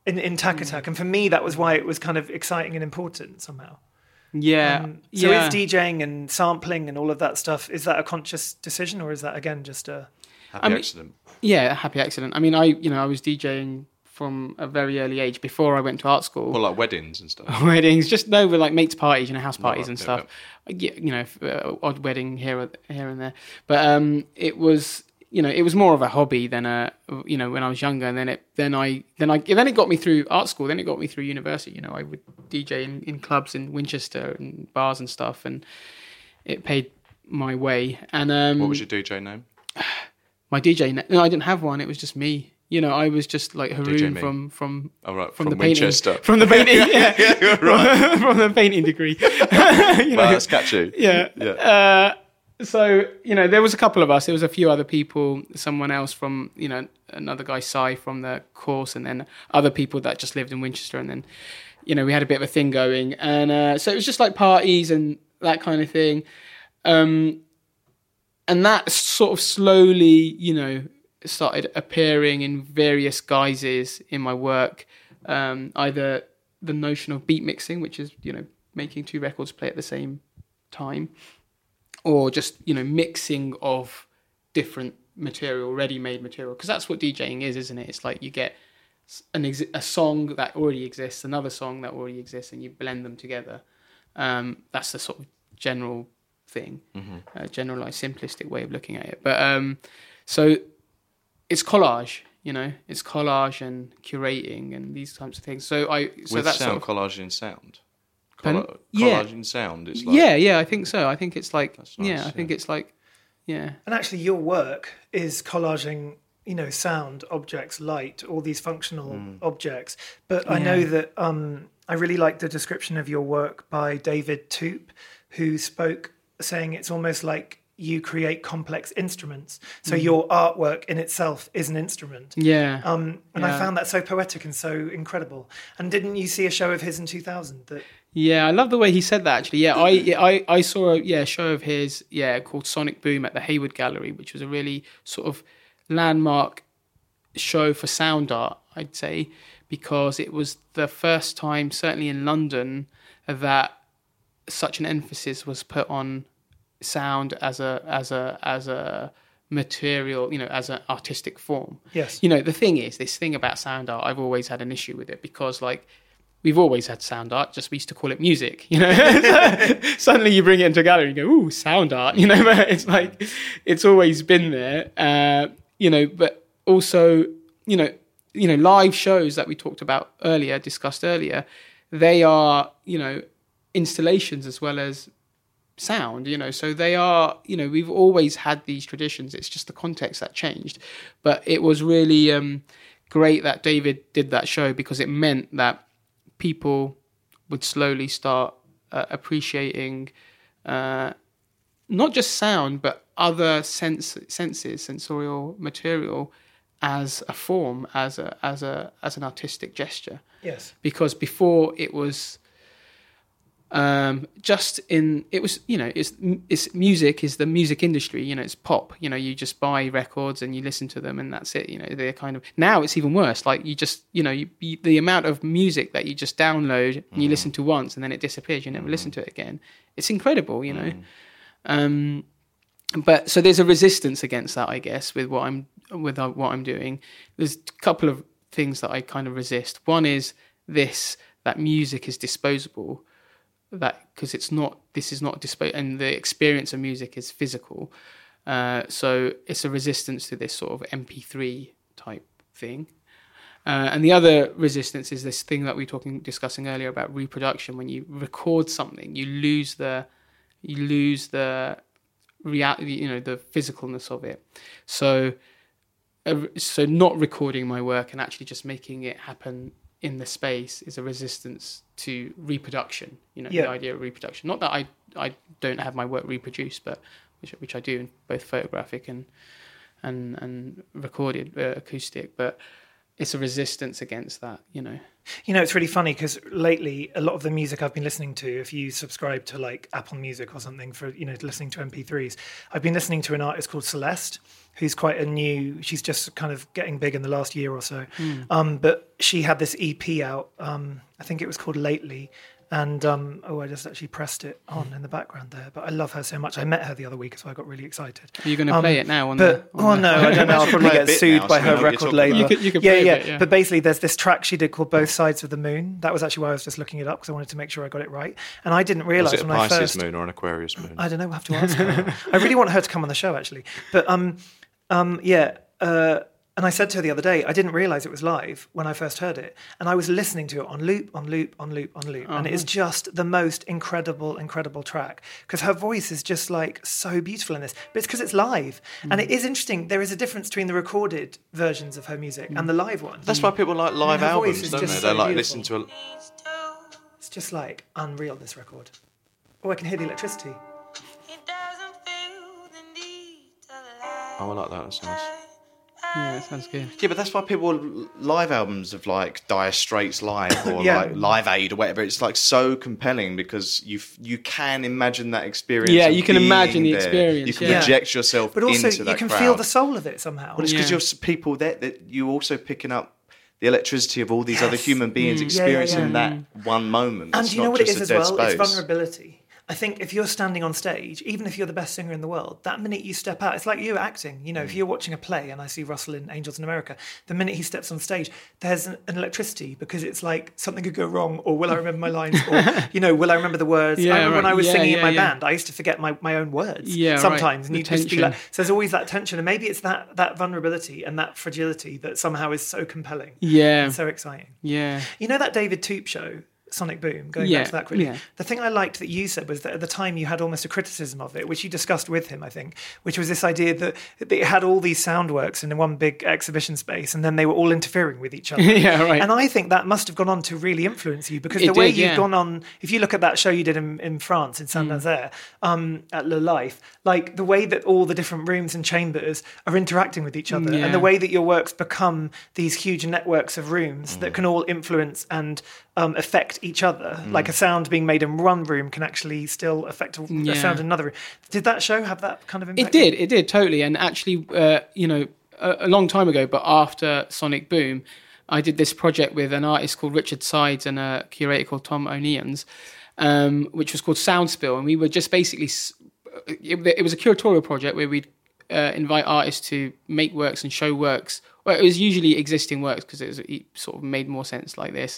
in, in Tack Attack. And for me, that was why it was kind of exciting and important somehow. Yeah. Um, so yeah. is DJing and sampling and all of that stuff, is that a conscious decision, or is that, again, just a... Happy I mean, accident. Yeah, a happy accident. I mean, I you know I was DJing from a very early age before I went to art school. Well, like weddings and stuff. Weddings, just no, with like mates' parties, you know, house parties Right, and yeah, stuff. Yeah, you know, uh, odd wedding here, or- here and there. But um, it was, you know, it was more of a hobby than a, you know, when I was younger. And then it, then I, then I, then it got me through art school. Then it got me through university. You know, I would D J in, in clubs in Winchester and bars and stuff, and it paid my way. And um, What was your D J name? my D J? No, I didn't have one. It was just me. You know, I was just like D J Haroon me. from from Oh, right, from, from the Winchester. painting from the painting yeah, Yeah, right. from the painting degree. you Well, know, that's catchy. yeah. Yeah. Uh, so you know, there was a couple of us. There was a few other people. Someone else from you know another guy, Sai, from the course, and then other people that just lived in Winchester. And then you know we had a bit of a thing going, and uh, so it was just like parties and that kind of thing. Um, and that sort of slowly, you know, started appearing in various guises in my work. Um, either the notion of beat mixing, which is you know making two records play at the same time, or just you know mixing of different material, ready-made material, because that's what DJing is, isn't it? It's like you get an exi- a song that already exists, another song that already exists, and you blend them together. Um, that's the sort of general thing, mm-hmm. a generalized, simplistic way of looking at it. But um, so it's collage, you know, it's collage and curating and these types of things. So I so With that's sound, sort of, collage in sound. Pardon? Colla- Yeah. Collage in sound. It's like, yeah, yeah, I think so. I think it's like, That's nice, yeah, I think yeah. it's like, yeah. And actually, your work is collaging, you know, sound, objects, light, all these functional objects. But I know Yeah. that um, I really like the description of your work by David Toop, who spoke saying it's almost like you create complex instruments. So your artwork in itself is an instrument. Yeah. Um, and I Yeah. found that so poetic and so incredible. And didn't you see a show of his in two thousand that... Yeah, I love the way he said that. Actually, yeah, I yeah, I, I saw a yeah show of his yeah called Sonic Boom at the Hayward Gallery, which was a really sort of landmark show for sound art, I'd say, because it was the first time, certainly in London, that such an emphasis was put on sound as a as a as a material, you know, as an artistic form. Yes. You know, the thing is, this thing about sound art, I've always had an issue with it because, like, we've always had sound art, just we used to call it music, you know. Suddenly you bring it into a gallery and go, ooh, sound art, you know, but it's like, it's always been there, uh, you know, but also, you know, you know, live shows that we talked about earlier, discussed earlier, they are, you know, installations as well as sound, you know, so they are, you know, we've always had these traditions. It's just the context that changed. But it was really um, great that David did that show because it meant that people would slowly start uh, appreciating uh, not just sound, but other sense, senses, sensorial material as a form, as a as a as an artistic gesture. Yes. Because before it was um, just in it was you know it's it's music is the music industry, you know, it's pop, you know, you just buy records and you listen to them and that's it, you know. They're kind of, now it's even worse, like you just you know you, you, the amount of music that you just download and you listen to once and then it disappears, you never listen to it again. It's incredible, you know. um But so there's a resistance against that, I guess, with what I'm with uh, what I'm doing. There's a couple of things that I kind of resist. One is this, that music is disposable, that because it's not. This is not disposable, and the experience of music is physical. Uh, so it's a resistance to this sort of M P three type thing. Uh, and the other resistance is this thing that we were talking discussing earlier about reproduction. When you record something, you lose the you lose the reality, you know, the physicalness of it. So, uh, so not recording my work and actually just making it happen in the space is a resistance to reproduction. You know, Yeah. the idea of reproduction. Not that I I don't have my work reproduced, but which which I do, both photographic and and and recorded uh, acoustic. But it's a resistance against that, you know. You know, it's really funny because lately a lot of the music I've been listening to, if you subscribe to like Apple Music or something for, you know, listening to M P threes, I've been listening to an artist called Celeste, who's quite a new, she's just kind of getting big in the last year or so. Mm. Um, but she had this E P out, um, I think it was called Lately. And, um, oh, I just actually pressed it on in the background there. But I love her so much. I met her the other week, so I got really excited. Are you going to um, play it now? On but, the, on oh, the... no, I don't know. I'll probably get sued now, by so her record label. You could, you could yeah, play yeah. it, yeah. But basically, there's this track she did called Both Sides of the Moon. That was actually why I was just looking it up, because I wanted to make sure I got it right. And I didn't realise when I first... Was it a Pisces moon or an Aquarius moon? I don't know. We'll have to ask her. I really want her to come on the show, actually. But, um, um, yeah... Uh, And I said to her the other day, I didn't realise it was live when I first heard it. And I was listening to it on loop, on loop, on loop, on loop. Uh-huh. And it is just the most incredible, incredible track. Because her voice is just like so beautiful in this. But it's because it's live. Mm. And it is interesting. There is a difference between the recorded versions of her music mm. and the live one. That's mm. why people like live I mean, albums, don't they? So they like beautiful. listen to a... It's just like unreal, this record. Oh, I can hear the electricity. Oh, I like that. That sounds... Yeah, that sounds good. Yeah, but that's why people live albums of like Dire Straits live or yeah. like Live Aid or whatever. It's like so compelling because you you can imagine that experience. Yeah, you can imagine the there. experience. You can yeah. project yourself but also into that you can crowd. feel the soul of it somehow. Well, it's because yeah. you're people there that you also picking up the electricity of all these yes. other human beings mm. experiencing yeah, yeah, yeah. that one moment. And it's you know not what it just is a as dead well? space. It's vulnerability. I think if you're standing on stage, even if you're the best singer in the world, that minute you step out, it's like you acting. You know, mm. if you're watching a play and I see Russell in Angels in America, the minute he steps on stage, there's an, an electricity because it's like something could go wrong, or will I remember my lines, or, you know, will I remember the words? Yeah, I remember right. when I was yeah, singing yeah, in my yeah. band, I used to forget my, my own words yeah, sometimes. Right. And the you'd just be tension. like, so there's always that tension. And maybe it's that, that vulnerability and that fragility that somehow is so compelling. Yeah. And so exciting. Yeah. You know that David Toop show? Sonic Boom, going yeah, back to that quickly. Yeah. The thing I liked that you said was that at the time you had almost a criticism of it, which you discussed with him, I think, which was this idea that, that it had all these sound works in one big exhibition space and then they were all interfering with each other. yeah, right. And I think that must have gone on to really influence you because it the way did, you've yeah. gone on, if you look at that show you did in, in France, in Saint-Nazaire, mm. um, at Le Life, like the way that all the different rooms and chambers are interacting with each other yeah. and the way that your works become these huge networks of rooms mm. that can all influence and um, affect each other, mm. like a sound being made in one room can actually still affect a, yeah. a sound in another room. Did that show have that kind of impact? It did, it did, totally. And actually, uh, you know, a, a long time ago, but after Sonic Boom, I did this project with an artist called Richard Sides and a curator called Tom O'Neans, um, which was called Soundspill. And we were just basically, it, it was a curatorial project where we'd uh, invite artists to make works and show works. Well, it was usually existing works because it, was, it sort of made more sense like this.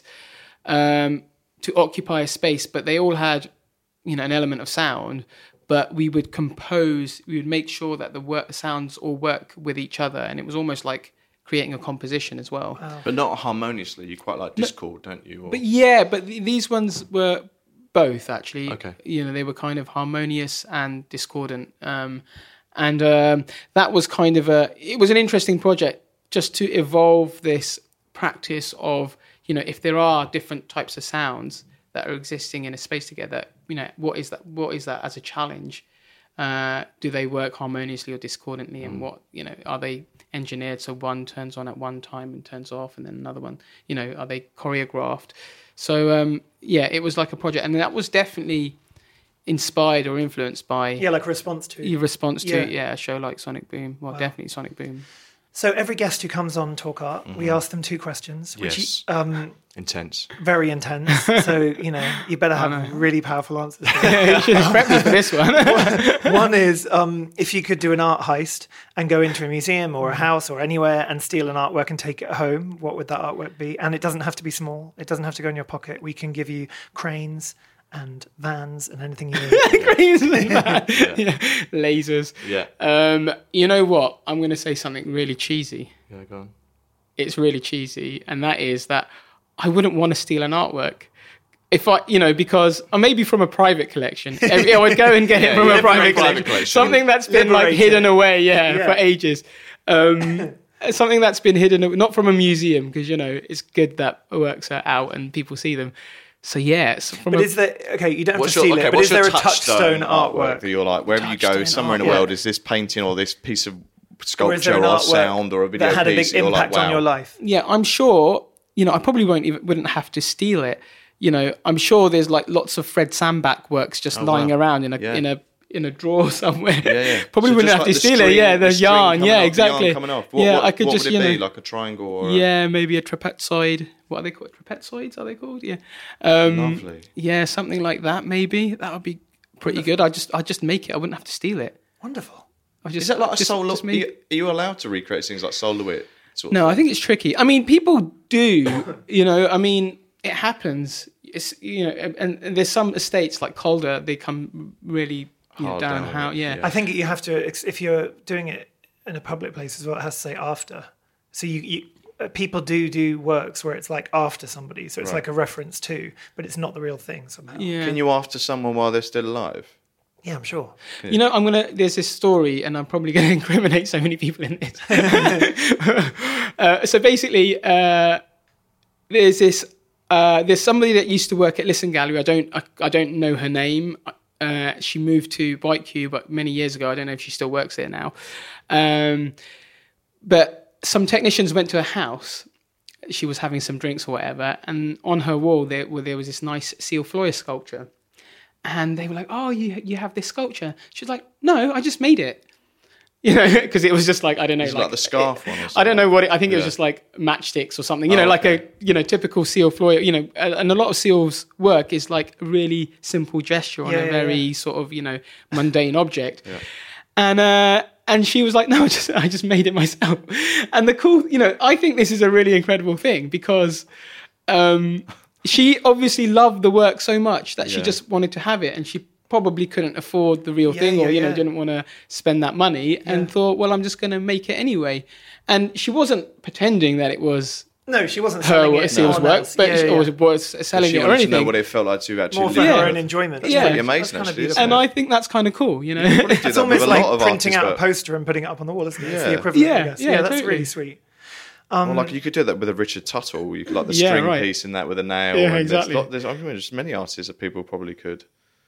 Um, to occupy a space, but they all had, you know, an element of sound, but we would compose, we would make sure that the work, sounds all work with each other, and it was almost like creating a composition as well. Wow. But not harmoniously. You quite like discord, but, don't you? Or... But yeah, but th- these ones were both, actually. Okay. You know, they were kind of harmonious and discordant. Um, and um, that was kind of a, it was an interesting project just to evolve this practice of, you know, if there are different types of sounds that are existing in a space together, you know, what is that? What is that as a challenge? Uh, do they work harmoniously or discordantly? And what, you know, are they engineered so one turns on at one time and turns off, and then another one? You know, are they choreographed? So um, yeah, it was like a project, and that was definitely inspired or influenced by yeah, like a response to your response to yeah. yeah, a show like Sonic Boom. Well, wow. definitely Sonic Boom. So every guest who comes on Talk Art, mm-hmm. we ask them two questions, which yes. um, intense, very intense. So you know, you better have really powerful answers. You should have prepped me for this one. one. One is um, if you could do an art heist and go into a museum or a house or anywhere and steal an artwork and take it home, what would that artwork be? And it doesn't have to be small. It doesn't have to go in your pocket. We can give you cranes and vans and anything you need. Cranes and vans. Yeah. Yeah. Lasers. Yeah. Um, you know what? I'm going to say something really cheesy. Yeah, go on. It's really cheesy, and that is that I wouldn't want to steal an artwork. If I, you know, because, or maybe from a private collection. I would go and get yeah, it from yeah, a private, from a private collection. collection. Something that's been Liberate like hidden it. away, yeah, Yeah. for ages. Um, something that's been hidden, not from a museum, because, you know, it's good that works are out and people see them. So yeah, it's from but a, is there okay? You don't have What's to your, steal okay, it, but what's is there your a touchstone, touchstone artwork? that you're like, wherever you go, Touchstone somewhere in the artwork. world, is this painting or this piece of Or is there sculpture an or artwork sound or a video that had a piece, big you're like, impact on wow. your life? Yeah, I'm sure. You know, I probably won't even wouldn't have to steal it. You know, I'm sure there's like lots of Fred Sandback works just lying wow. around in a Yeah. in a in a drawer somewhere. Yeah, yeah. Probably So wouldn't just have like to the steal string- it. Yeah, the, the string yarn. coming Yeah, off, the exactly. yarn coming off. What, yeah, what, I could what just would it you know. be, like a triangle or a... Yeah, maybe a trapezoid. What are they called? Trapezoids? Are they called? Yeah. Um, Lovely. Yeah, something like that. Maybe that would be pretty good. I just I just make it. I wouldn't have to steal it. Wonderful. I just Is that like a just, soul? just Are make- you, are you allowed to recreate things like Soul Lewitt? Sort of No, thing? I think it's tricky. I mean, people do, you know, I mean, it happens. It's, you know, and, and there's some estates like Calder, they come really you know, Hard down, down on how, it, yeah. yeah. I think you have to, if you're doing it in a public place as well, it has to say after. So you, you uh, people do do works where it's like after somebody, so it's Right. like a reference to, but it's not the real thing somehow. Yeah. Can you after someone while they're still alive? Yeah, I'm sure. You know, I'm going to, there's this story, and I'm probably going to incriminate so many people in this. uh, so basically, uh, there's this, uh, there's somebody that used to work at Listen Gallery. I don't, I, I don't know her name. Uh, she moved to Byte Cube but many years ago. I don't know if she still works there now. Um, but some technicians went to her house. She was having some drinks or whatever, and on her wall there, well, there was this nice Seal Floyer sculpture. And they were like, "Oh, you you have this sculpture?" She was like, "No, I just made it." You know, because it was just like I don't know, It's like, like the scarf one or I don't know what it, I think it was Yeah. just like matchsticks or something. You Oh, know, like okay. a you know typical Seal Floyer. You know, and a lot of Seal's work is like a really simple gesture on Yeah, a yeah, very yeah. sort of you know mundane object. And uh, and she was like, "No, I just I just made it myself." And the cool, you know, I think this is a really incredible thing because. Um, she obviously loved the work so much that she Yeah. just wanted to have it, and she probably couldn't afford the real Yeah, thing, or yeah, you know yeah. didn't want to spend that money, and thought, well, I'm just going to make it anyway. And she wasn't pretending that it was No, she wasn't her selling work, it. Seal's no one work, else. but Yeah, she yeah. was, was selling She it or wanted to know anything. what it felt like to actually More for live Yeah. her it. own enjoyment. That's Yeah. pretty That's amazing, kind of actually. beautiful. Isn't And it? I think that's kind of cool, you know. do It's that almost with a like lot of printing artists, out a but- poster and putting it up on the wall, isn't it? It's Yeah. the equivalent, Yeah, I guess. yeah, Yeah, that's totally. really sweet. Well, like you could do that with a Richard Tuttle. You could like the Yeah, string right. piece in that with a nail. Yeah, and exactly. There's, lot, there's, I mean, there's many artists that people probably could.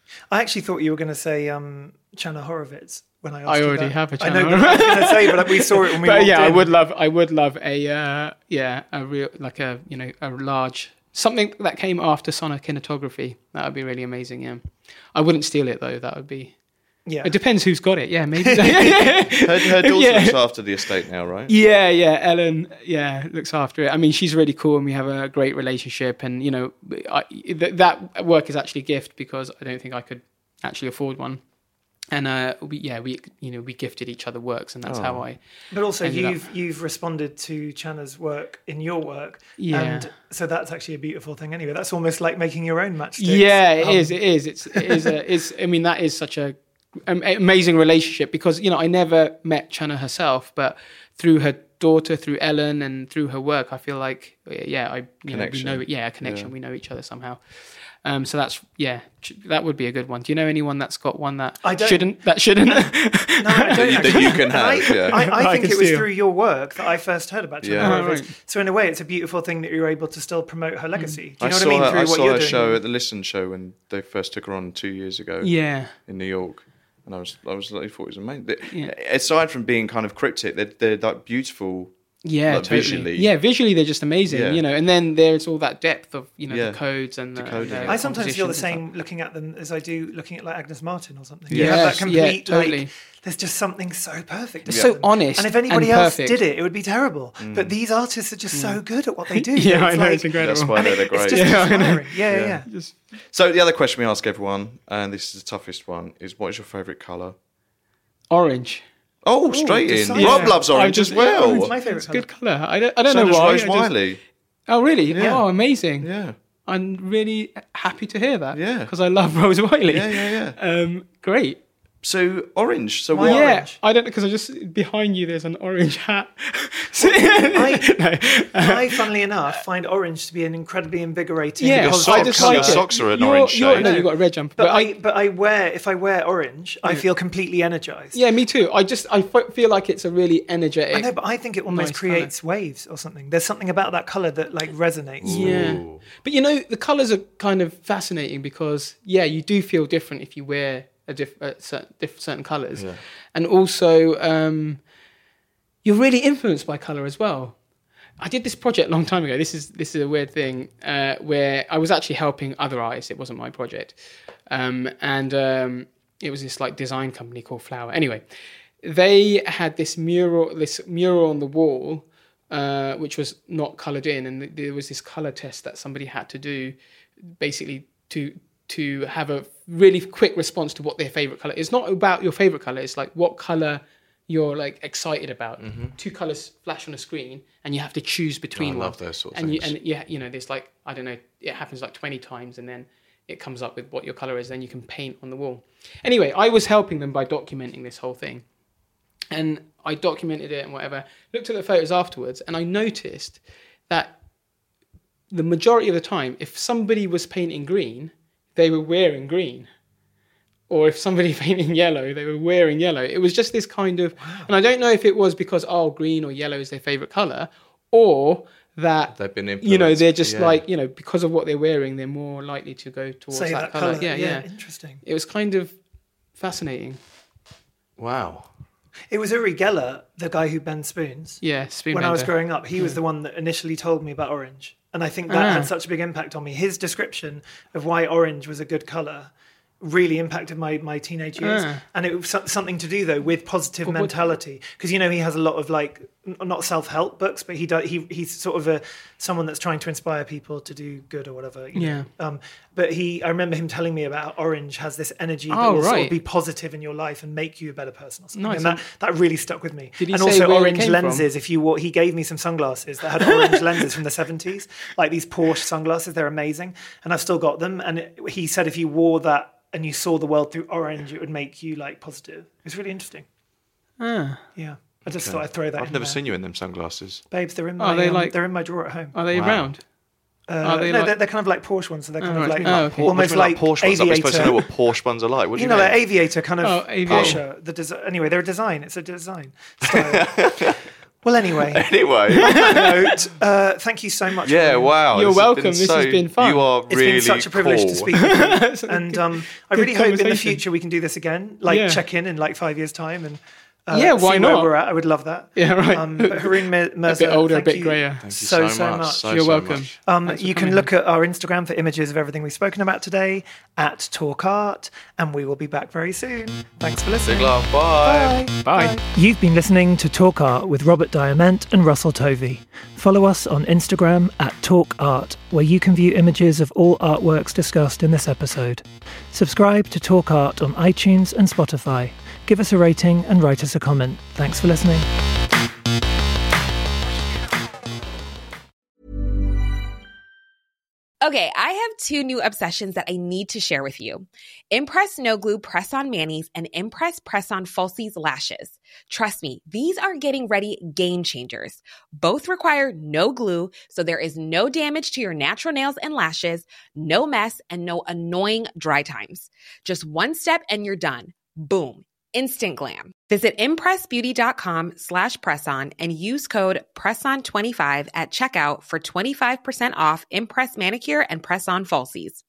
I actually thought you were going to say um, Chana Horowitz when I asked I you already that. have a I Chana know, but I was going to say, but we saw it when we But walked yeah, I in. would love, I would love a, uh, yeah, a real, like a, you know, a large, something that came after sonic kinetography. That would be really amazing, yeah. I wouldn't steal it though, that would be, Yeah. it depends who's got it, yeah, maybe. Her, her daughter Yeah. looks after the estate now, right? Yeah, yeah, Ellen, yeah, looks after it. I mean, she's really cool, and we have a great relationship. And you know, I, th- that work is actually a gift because I don't think I could actually afford one. And uh, we, yeah, we, you know, we gifted each other works, and that's Oh. how I. But also, ended up- you've you've responded to Chana's work in your work, Yeah. and so that's actually a beautiful thing. Anyway, that's almost like making your own matchsticks. Yeah, it Um, is. It is. It's. It is. A, it's. I mean, that is such a am- amazing relationship because you know I never met Chana herself, but through her daughter, through Ellen, and through her work, I feel like yeah, I you know we Connection. know yeah a connection. Yeah. We know each other somehow. Um, so that's yeah, ch- that would be a good one. Do you know anyone that's got one that I don't- shouldn't that shouldn't? No, I don't That you- that actually. you can And I, have, yeah. I, I I think can it was steal. through your work that I first heard about Chana Yeah. Oh, Horowitz. right. So in a way, it's a beautiful thing that you're able to still promote her legacy. Do you I know saw what I mean? her, Through I what saw you're her doing. show at the Listen show when they first took her on two years ago yeah, in New York. And I was, I was, I thought it was amazing. They- Yeah. Aside from being kind of cryptic, they're, they're like beautiful. yeah, Like, totally. visually. Yeah, visually they're just amazing. Yeah. You know, and then there's all that depth of you know Yeah. the codes and the, Decoding and it. the I sometimes feel the compositions and same stuff. looking at them as I do looking at like Agnes Martin or something. You Yes, have that yeah, complete totally. like. There's just something so perfect. It's about so them. honest And if anybody and else perfect. did it, it would be terrible. Mm. But these artists are just so good at what they do. Yeah, that I it's know like- it's incredible. That's why and they're it- the it's great. just Yeah, I know. inspiring. Yeah, yeah, Yeah. yeah. Just- So the other question we ask everyone, and this is the toughest one, is what is your favourite colour? Orange. Oh, straight in. decisive. Rob Yeah. loves I orange just- as well. It's my favourite It's a colour. good colour. I don't, I don't So know does why. Rose I just- Wiley. Oh, really? Yeah. Oh, amazing. Yeah. I'm really happy to hear that. Yeah. Because I love Rose Wiley. Yeah, yeah, yeah. Um, great. So orange. So Why what? yeah, orange? I don't know because I just behind you. There's an orange hat. I, I, funnily enough, find orange to be an incredibly invigorating. Yeah, Your positive I socks, just colour. your like it. socks are an You're- orange you're- shade. No, you've got a red jumper. But, But, I, I, but I wear if I wear orange, I feel completely energized. yeah, me too. I just I f- feel like it's a really energetic. I know, but I think it almost Nice creates waves or something. There's something about that color that like resonates. Yeah, but you know the colors are kind of fascinating because yeah, you do feel different if you wear a diff- uh, certain, diff- certain colors, and also um, you're really influenced by color as well. I did this project a long time ago. This is this is a weird thing uh, where I was actually helping other artists. It wasn't my project, um, and um, it was this like design company called Flower. Anyway, they had this mural, this mural on the wall, uh, which was not coloured in, and there was this colour test that somebody had to do, basically to to have a really quick response to what their favourite colour. It's not about your favourite colour. It's like what colour you're like excited about. Mm-hmm. Two colours flash on a screen, and you have to choose between. Oh, I one. love those sorts of and things. You, and yeah, you know, there's like I don't know, it happens like twenty times, and then it comes up with what your colour is. Then you can paint on the wall. Anyway, I was helping them by documenting this whole thing, and I documented it and whatever. Looked at the photos afterwards, and I noticed that the majority of the time, if somebody was painting green, they were wearing green. Or if somebody painting yellow, they were wearing yellow. It was just this kind of, wow. And I don't know if it was because, oh, green or yellow is their favourite colour, or that, they've been influenced. You know, they're just yeah. like, you know, because of what they're wearing, they're more likely to go towards Say that, that colour. colour. Yeah, yeah, yeah. Interesting. It was kind of fascinating. Wow. It was Uri Geller, the guy who bends spoons. Yeah, spoon When I was bender. growing up, he was Yeah. the one that initially told me about orange. And I think that Ah. had such a big impact on me. His description of why orange was a good colour really impacted my, my teenage years. Ah. And it was so- something to do, though, with positive But what- mentality. Because, you know, he has a lot of, like, n- not self-help books, but he does, he he's sort of a someone that's trying to inspire people to do good or whatever. You Yeah. know? Um, but he, I remember him telling me about how orange has this energy that Oh, will sort right. of be positive in your life and make you a better person or something. Nice. And that, that really stuck with me. Did he and say also where it orange came lenses. If you wore, he gave me some sunglasses that had orange lenses from the seventies, like these Porsche sunglasses. They're amazing, and I've still got them. And it, he said if you wore that and you saw the world through orange, it would make you like positive. It's really interesting. Ah. Yeah, I just Okay. thought I'd throw that. I've in never there. seen you in them sunglasses. Babes. They're in Are my. they um, like- they're in my drawer at home. Are they Wow. round? Uh, are they no, like- they're, they're kind of like Porsche ones, so they're kind Oh, of right. like Oh, okay. almost What do you mean, like Porsche ones. I'm supposed to know aviator. what Porsche ones are like. What do You you, know, mean? like aviator kind of Oh, aviator. Porsche. The desi- anyway, they're a design. It's a design style. Well, anyway. Anyway. On that note, uh, thank you so much. Yeah, for wow. You're this has welcome. been This so- has been fun. You are It's really been such a privilege cool. to speak with you. And um, I good really hope in the conversation. future we can do this again, like Yeah. check in in like five years' time and uh, Yeah, why see not? where we're at. I would love that. Yeah, right. Um, but Haroon Mir- Mirza, a bit older, a thank bit you greyer. Thank you so, so much. So, You're so welcome. much. Um, Thanks for you can coming look at our Instagram for images of everything we've spoken about today at Talk Art, and we will be back very soon. Thanks for listening. Big love. Bye. Bye. You've been listening to Talk Art with Robert Diament and Russell Tovey. Follow us on Instagram at Talk Art, where you can view images of all artworks discussed in this episode. Subscribe to Talk Art on iTunes and Spotify. Give us a rating and write us a comment. Thanks for listening. Okay, I have two new obsessions that I need to share with you. Impress No Glue Press-On Manis and Impress Press-On Falsies Lashes. Trust me, these are getting ready game changers. Both require no glue, so there is no damage to your natural nails and lashes, no mess, and no annoying dry times. Just one step and you're done. Boom. Instant glam. Visit impressbeauty.com slash presson and use code presson twenty-five at checkout for twenty-five percent off Impress Manicure and Press-On Falsies.